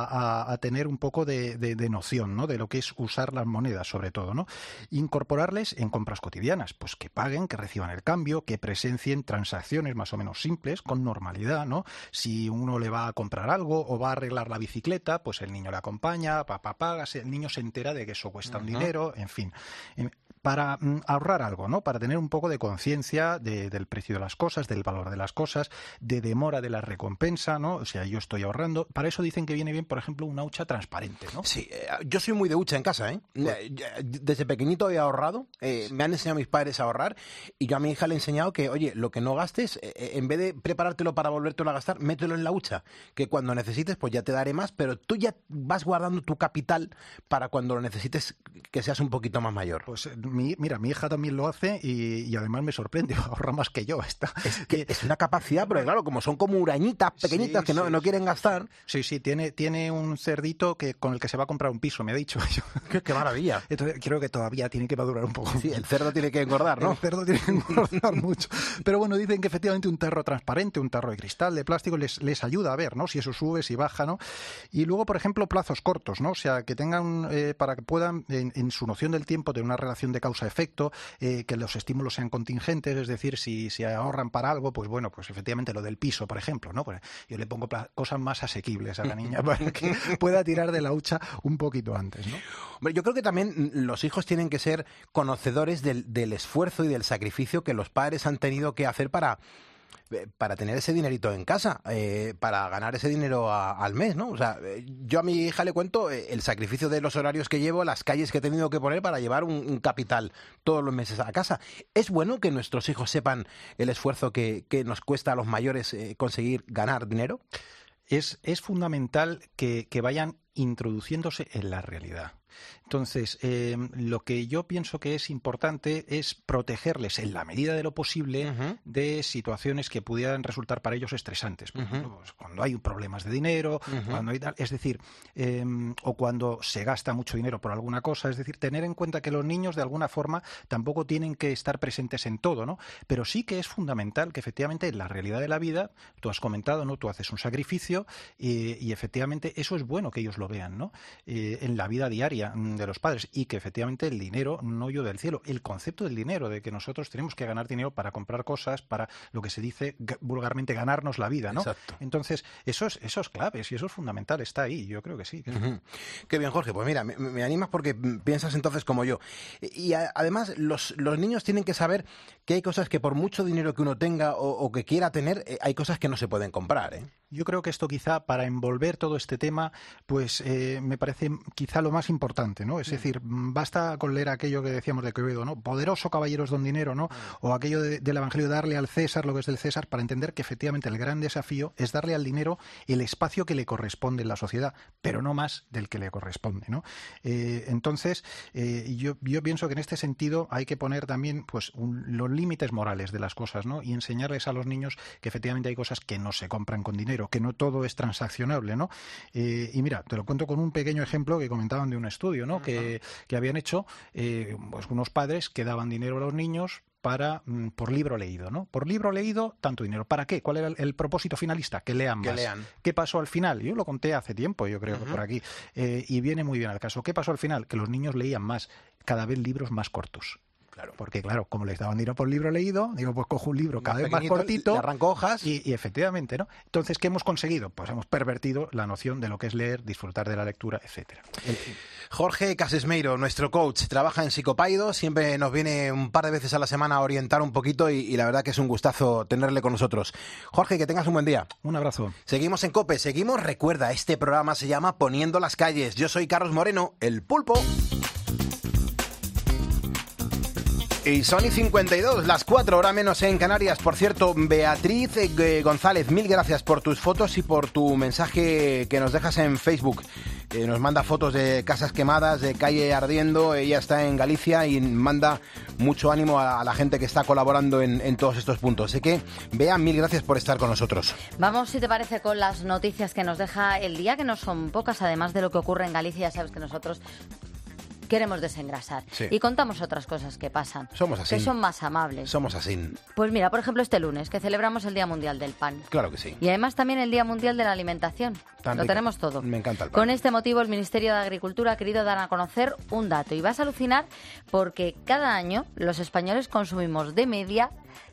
a tener un poco de noción, ¿no? De lo que es usar las monedas, sobre todo, ¿no? Incorporarles en compras cotidianas, pues que paguen, que reciban el cambio, que presencien transacciones más o menos simples, con normalidad, ¿no? Si uno le va a comprar algo o va a arreglar la bicicleta, pues el niño le acompaña, papá paga, el niño se entera de que eso cuesta un dinero, en fin. Para ahorrar algo, ¿no? Para tener un poco de conciencia del precio de las cosas, del valor de las cosas, de demora de la recompensa, ¿no? O sea, yo estoy ahorrando. Para eso dicen que viene bien, por ejemplo, una hucha transparente, ¿no? Sí, yo soy muy de hucha en casa, ¿eh? Desde pequeñito he ahorrado, me han enseñado mis padres a ahorrar y yo a mi hija le he enseñado que, oye, lo que no gastes, en vez de preparártelo para volvértelo a gastar, mételo en la hucha, que cuando necesites, pues ya te daré más, pero tú ya vas guardando tu capital para cuando lo necesites, que seas un poquito más mayor. Pues mira, mi hija también lo hace y además me sorprende, ahorra más que yo. Es una capacidad, pero claro, como son como urañitas pequeñitas que no quieren gastar. Sí, tiene un cerdito con el que se va a comprar un piso, me ha dicho. ¡Qué maravilla! Entonces creo que todavía tiene que madurar un poco. Sí, el cerdo tiene que engordar, ¿no? El cerdo tiene que engordar mucho. Pero bueno, dicen que efectivamente un tarro transparente, un tarro de cristal, de plástico, les ayuda a ver, ¿no? Si eso sube, si baja, ¿no? Y luego, por ejemplo, plazos cortos, ¿no? O sea, que tengan, para que puedan, en su noción del tiempo, tener una relación de causa-efecto, que los estímulos sean contingentes, es decir, si ahorran para algo, pues bueno, pues efectivamente lo del piso, por ejemplo, ¿no? Pues yo le pongo cosas más asequibles a la niña para que pueda tirar de la hucha un poquito antes, ¿no? Hombre, yo creo que también los hijos tienen que ser conocedores del esfuerzo y del sacrificio que los padres han tenido que hacer para para tener ese dinerito en casa, para ganar ese dinero al mes, ¿no? O sea, yo a mi hija le cuento el sacrificio de los horarios que llevo, las calles que he tenido que poner para llevar un capital todos los meses a casa. ¿Es bueno que nuestros hijos sepan el esfuerzo que nos cuesta a los mayores conseguir ganar dinero? Es fundamental que vayan introduciéndose en la realidad. Entonces, lo que yo pienso que es importante es protegerles en la medida de lo posible de situaciones que pudieran resultar para ellos estresantes. Por ejemplo, pues, cuando hay problemas de dinero, cuando hay es decir, o cuando se gasta mucho dinero por alguna cosa. Es decir, tener en cuenta que los niños de alguna forma tampoco tienen que estar presentes en todo, ¿no? Pero sí que es fundamental que efectivamente en la realidad de la vida, tú has comentado, ¿no? Tú haces un sacrificio y efectivamente eso es bueno que ellos lo vean, ¿no? En la vida diaria de los padres, y que efectivamente el dinero no llueve del cielo. El concepto del dinero, de que nosotros tenemos que ganar dinero para comprar cosas, para lo que se dice vulgarmente ganarnos la vida, ¿no? Exacto. Entonces, eso es clave, y eso es fundamental, está ahí, yo creo que sí. Qué bien, Jorge, pues mira, me animas porque piensas entonces como yo. Y además, los niños tienen que saber que hay cosas que por mucho dinero que uno tenga o que quiera tener, hay cosas que no se pueden comprar, ¿eh? Yo creo que esto quizá, para envolver todo este tema, pues me parece quizá lo más importante, ¿no? Es decir, basta con leer aquello que decíamos de Quevedo, ¿no? Poderoso caballeros don dinero, ¿no? O aquello del Evangelio, darle al César lo que es del César, para entender que efectivamente el gran desafío es darle al dinero el espacio que le corresponde en la sociedad, pero no más del que le corresponde, ¿no? Entonces, yo pienso que en este sentido hay que poner también pues los límites morales de las cosas, ¿no? Y enseñarles a los niños que efectivamente hay cosas que no se compran con dinero, que no todo es transaccionable, ¿no? Y mira, te lo cuento con un pequeño ejemplo que comentaban de un estudio, ¿no? Que habían hecho pues unos padres que daban dinero a los niños por libro leído, ¿no? Por libro leído, tanto dinero. ¿Para qué? ¿Cuál era el propósito finalista? Que lean más. ¿Qué pasó al final? Yo lo conté hace tiempo, yo creo, por aquí, y viene muy bien al caso. ¿Qué pasó al final? Que los niños leían más, cada vez libros más cortos. Claro. Porque, claro, como les daban dinero por libro leído, digo, pues cojo un libro cada vez más cortito, le arranco hojas y efectivamente, ¿no? Entonces, ¿qué hemos conseguido? Pues hemos pervertido la noción de lo que es leer, disfrutar de la lectura, etcétera. Jorge Casesmeiro, nuestro coach, trabaja en Psicopaido, siempre nos viene un par de veces a la semana a orientar un poquito y la verdad que es un gustazo tenerle con nosotros. Jorge, que tengas un buen día. Un abrazo. Seguimos en COPE, seguimos, recuerda, este programa se llama Poniendo las calles. Yo soy Carlos Moreno, el Pulpo. Y son y 52, las 4 horas menos en Canarias. Por cierto, Beatriz González, mil gracias por tus fotos y por tu mensaje que nos dejas en Facebook. Nos manda fotos de casas quemadas, de calle ardiendo. Ella está en Galicia y manda mucho ánimo a la gente que está colaborando en todos estos puntos. Así que, Bea, mil gracias por estar con nosotros. Vamos, si te parece, con las noticias que nos deja el día, que no son pocas, además de lo que ocurre en Galicia. Ya sabes que nosotros queremos desengrasar. Sí. Y contamos otras cosas que pasan. Somos así. Que son más amables. Somos así. Pues mira, por ejemplo, este lunes, que celebramos el Día Mundial del Pan. Claro que sí. Y además también el Día Mundial de la Alimentación. Lo tenemos todo. Me encanta el pan. Con este motivo, el Ministerio de Agricultura ha querido dar a conocer un dato. Y vas a alucinar porque cada año los españoles consumimos de media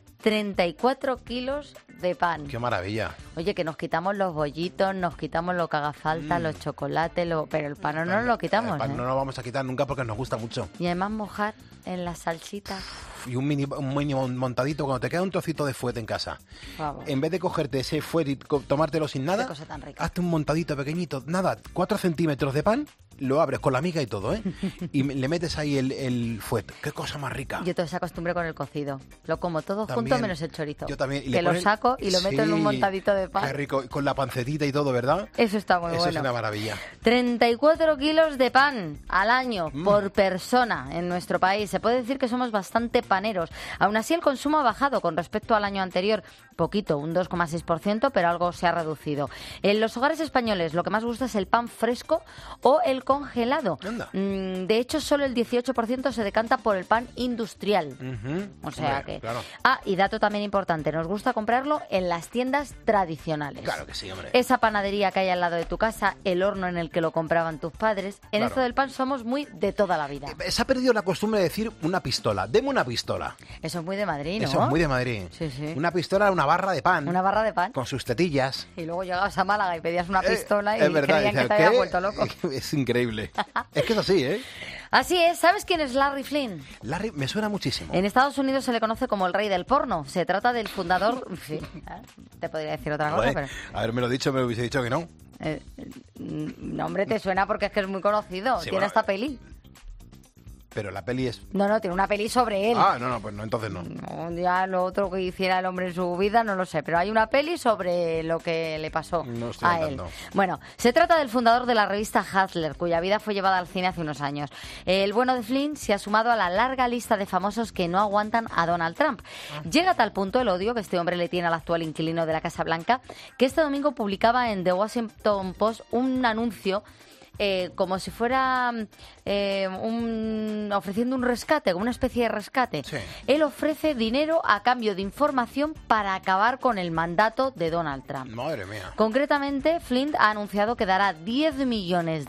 34 kilos de pan. ¡Qué maravilla! Oye, que nos quitamos los bollitos, nos quitamos lo que haga falta, los chocolates, pero el pan no nos lo quitamos. El pan no lo vamos a quitar nunca porque nos gusta mucho. Y además mojar en las salsitas. Y un mini montadito, cuando te queda un trocito de fuete en casa. En vez de cogerte ese fuete y tomártelo sin nada, cosa tan rica. Hazte un montadito pequeñito, nada, 4 centímetros de pan, lo abres con la miga y todo, ¿eh? Y le metes ahí el fuete. ¡Qué cosa más rica! Yo toda esa costumbre con el cocido. Lo como todo también, junto menos el chorizo. Yo también. Que lo saco y lo meto en un montadito de pan. Qué rico, con la pancetita y todo, ¿verdad? Eso está muy bueno. Eso es una maravilla. 34 kilos de pan al año por persona en nuestro país. Se puede decir que somos bastante paneros. Aún así, el consumo ha bajado con respecto al año anterior. Poquito, un 2,6%, pero algo se ha reducido. En los hogares españoles lo que más gusta es el pan fresco o el congelado. De hecho, solo el 18% se decanta por el pan industrial. O sea que... Claro. Ah, y dato también importante, nos gusta comprarlo en las tiendas tradicionales. Claro que sí, hombre. Esa panadería que hay al lado de tu casa, el horno en el que lo compraban tus padres. En esto del pan somos muy de toda la vida. Se ha perdido la costumbre de decir una pistola. Deme una pistola. Eso es muy de Madrid, ¿no? Eso es muy de Madrid. Sí, sí. Una pistola, una barra de pan. Una barra de pan. Con sus tetillas. Y luego llegabas a Málaga y pedías una pistola y es verdad, creían que te había vuelto loco. Es increíble. Es que es así, ¿eh? Así es, ¿sabes quién es Larry Flynn? Larry me suena muchísimo. En Estados Unidos se le conoce como el rey del porno. Se trata del fundador... Sí, te podría decir otra cosa, pero... Haberme dicho, me hubiese dicho que no. No, hombre, te suena porque es que es muy conocido. Sí, tiene esta peli. Pero la peli es... No, tiene una peli sobre él. No, pues no, entonces no. Ya lo otro que hiciera el hombre en su vida no lo sé, pero hay una peli sobre lo que le pasó a él. Bueno, se trata del fundador de la revista Hustler, cuya vida fue llevada al cine hace unos años. El bueno de Flynn se ha sumado a la larga lista de famosos que no aguantan a Donald Trump. Llega a tal punto el odio que este hombre le tiene al actual inquilino de la Casa Blanca, que este domingo publicaba en The Washington Post un anuncio como si fuera ofreciendo un rescate, como una especie de rescate. Sí. Él ofrece dinero a cambio de información para acabar con el mandato de Donald Trump. Madre mía. Concretamente, Flynn ha anunciado que dará $10 millones,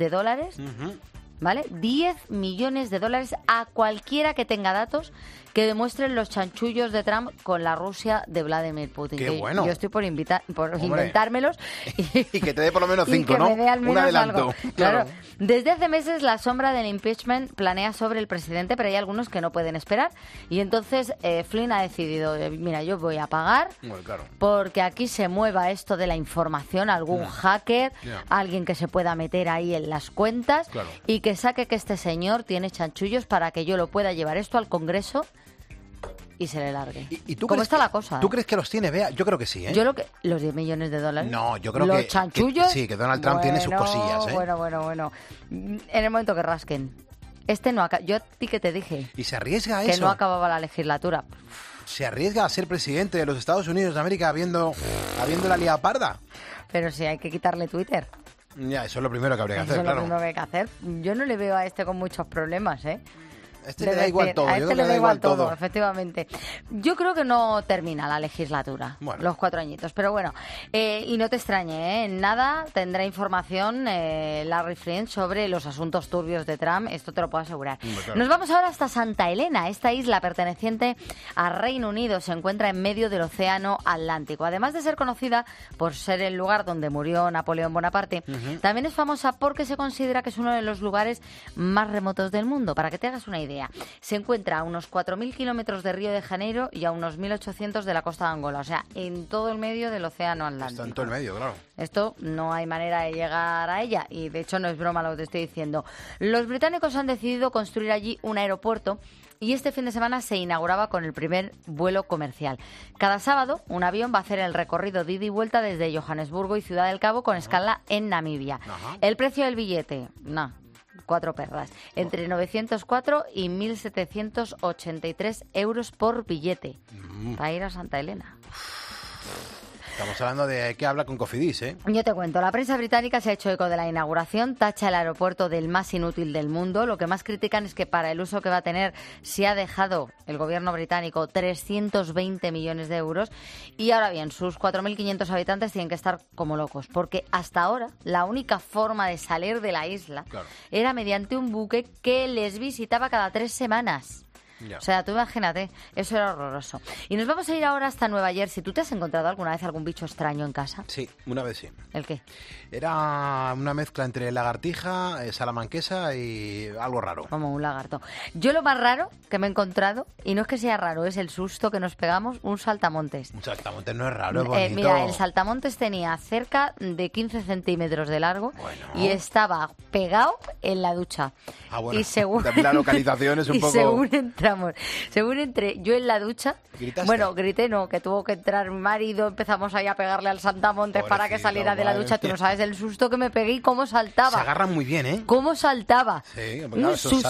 ¿vale? $10 millones a cualquiera que tenga datos que demuestren los chanchullos de Trump con la Rusia de Vladimir Putin. ¡Qué bueno! Yo estoy por inventármelos. Y que te dé por lo menos 5, ¿no? Me dé al menos un adelanto. Algo. Claro. Desde hace meses la sombra del impeachment planea sobre el presidente, pero hay algunos que no pueden esperar. Y entonces Flynn ha decidido, mira, yo voy a pagar porque aquí se mueva esto de la información, algún hacker, alguien que se pueda meter ahí en las cuentas y que saque que este señor tiene chanchullos para que yo lo pueda llevar esto al Congreso y se le largue. ¿Y tú ¿Cómo está la cosa? ¿Tú crees que los tiene, Bea? Yo creo que sí, ¿eh? ¿Los $10 millones? No, yo creo ¿Los chanchullos? Sí, que Donald Trump tiene sus cosillas, ¿eh? Bueno. En el momento que rasquen. Yo a ti que te dije. ¿Y se arriesga a eso? Que no acababa la legislatura. ¿Se arriesga a ser presidente de los Estados Unidos de América habiendo la liada parda? Pero sí, hay que quitarle Twitter. Ya, eso es lo primero que habría que hacer, claro. Eso es lo primero que hay que hacer. Yo no le veo a este con muchos problemas, ¿eh? Le da igual todo. A este le da igual todo, efectivamente. Yo creo que no termina la legislatura, los 4 añitos. Pero bueno, y no te extrañe, en nada tendrá información Larry Flynn sobre los asuntos turbios de Trump. Esto te lo puedo asegurar. Claro. Nos vamos ahora hasta Santa Elena. Esta isla perteneciente a Reino Unido se encuentra en medio del océano Atlántico. Además de ser conocida por ser el lugar donde murió Napoleón Bonaparte, también es famosa porque se considera que es uno de los lugares más remotos del mundo. Para que te hagas una idea, se encuentra a unos 4.000 kilómetros de Río de Janeiro y a unos 1.800 de la costa de Angola, o sea, en todo el medio del océano Atlántico. Está en todo el medio, claro. Esto no hay manera de llegar a ella y de hecho no es broma lo que te estoy diciendo. Los británicos han decidido construir allí un aeropuerto y este fin de semana se inauguraba con el primer vuelo comercial. Cada sábado un avión va a hacer el recorrido de ida y vuelta desde Johannesburgo y Ciudad del Cabo con escala en Namibia. El precio del billete, 4 perras, entre 904 y 1.783 euros por billete para ir a Santa Elena. Estamos hablando de que habla con Cofidis, ¿eh? Yo te cuento, la prensa británica se ha hecho eco de la inauguración, tacha el aeropuerto del más inútil del mundo. Lo que más critican es que para el uso que va a tener se ha dejado el gobierno británico 320 millones de euros. Y ahora bien, sus 4.500 habitantes tienen que estar como locos, porque hasta ahora la única forma de salir de la isla era mediante un buque que les visitaba cada 3 semanas. O sea, tú imagínate, eso era horroroso. Y nos vamos a ir ahora hasta Nueva Jersey. ¿Tú te has encontrado alguna vez algún bicho extraño en casa? Sí, una vez sí. ¿El qué? Era una mezcla entre lagartija, salamanquesa y algo raro. Como un lagarto. Yo lo más raro que me he encontrado, y no es que sea raro, es el susto que nos pegamos, un saltamontes. Un saltamontes no es raro, es bonito. Mira, el saltamontes tenía cerca de 15 centímetros de largo y estaba pegado en la ducha. Ah, bueno, y según la localización es un poco... Según entré yo en la ducha, ¿gritaste? Bueno, grité no, que tuvo que entrar mi marido, empezamos ahí a pegarle al saltamontes para que saliera de la ducha. Tú no sabes el susto que me pegué y cómo saltaba. Se agarran muy bien, ¿eh? ¿Cómo saltaba? Sí, claro,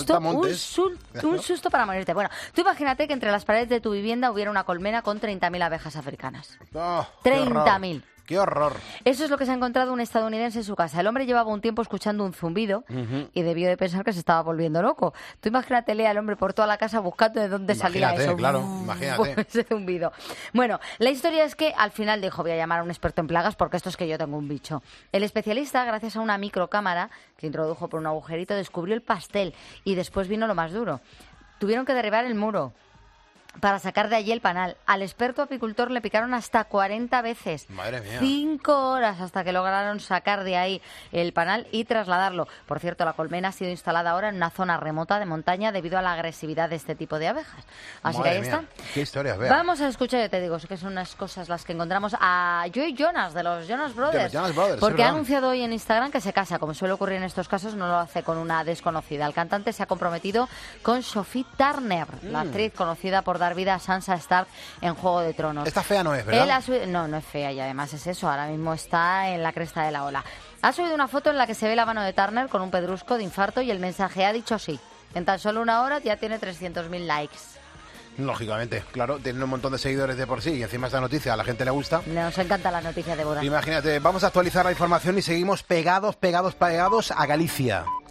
un susto para morirte. Bueno, tú imagínate que entre las paredes de tu vivienda hubiera una colmena con 30.000 abejas africanas. 30.000. ¡Qué horror! Eso es lo que se ha encontrado un estadounidense en su casa. El hombre llevaba un tiempo escuchando un zumbido y debió de pensar que se estaba volviendo loco. Tú imagínate al hombre por toda la casa buscando de dónde salía eso. Claro, imagínate. Ese zumbido. Bueno, la historia es que al final dijo, voy a llamar a un experto en plagas porque esto es que yo tengo un bicho. El especialista, gracias a una microcámara que introdujo por un agujerito, descubrió el pastel y después vino lo más duro. Tuvieron que derribar el muro. para sacar de allí el panal. Al experto apicultor le picaron hasta 40 veces. Madre mía. 5 horas hasta que lograron sacar de ahí el panal y trasladarlo. Por cierto, la colmena ha sido instalada ahora en una zona remota de montaña debido a la agresividad de este tipo de abejas. Así Madre que ahí mía. está. Qué historias, vea. Vamos a escuchar, yo te digo, que son unas cosas las que encontramos a Joe Jonas, de los Jonas Brothers. Porque ha anunciado hoy en Instagram que se casa. Como suele ocurrir en estos casos, no lo hace con una desconocida. El cantante se ha comprometido con Sophie Turner, la actriz conocida por dar vida a Sansa Stark en Juego de Tronos. Esta fea no es, ¿verdad? No es fea, y además es eso, ahora mismo está en la cresta de la ola. Ha subido una foto en la que se ve la mano de Turner con un pedrusco de infarto y el mensaje ha dicho sí. En tan solo una hora ya tiene 300.000 likes. Lógicamente, claro, tienen un montón de seguidores de por sí y encima esta noticia a la gente le gusta. Nos encanta la noticia de boda. Imagínate, vamos a actualizar la información y seguimos pegados a Galicia.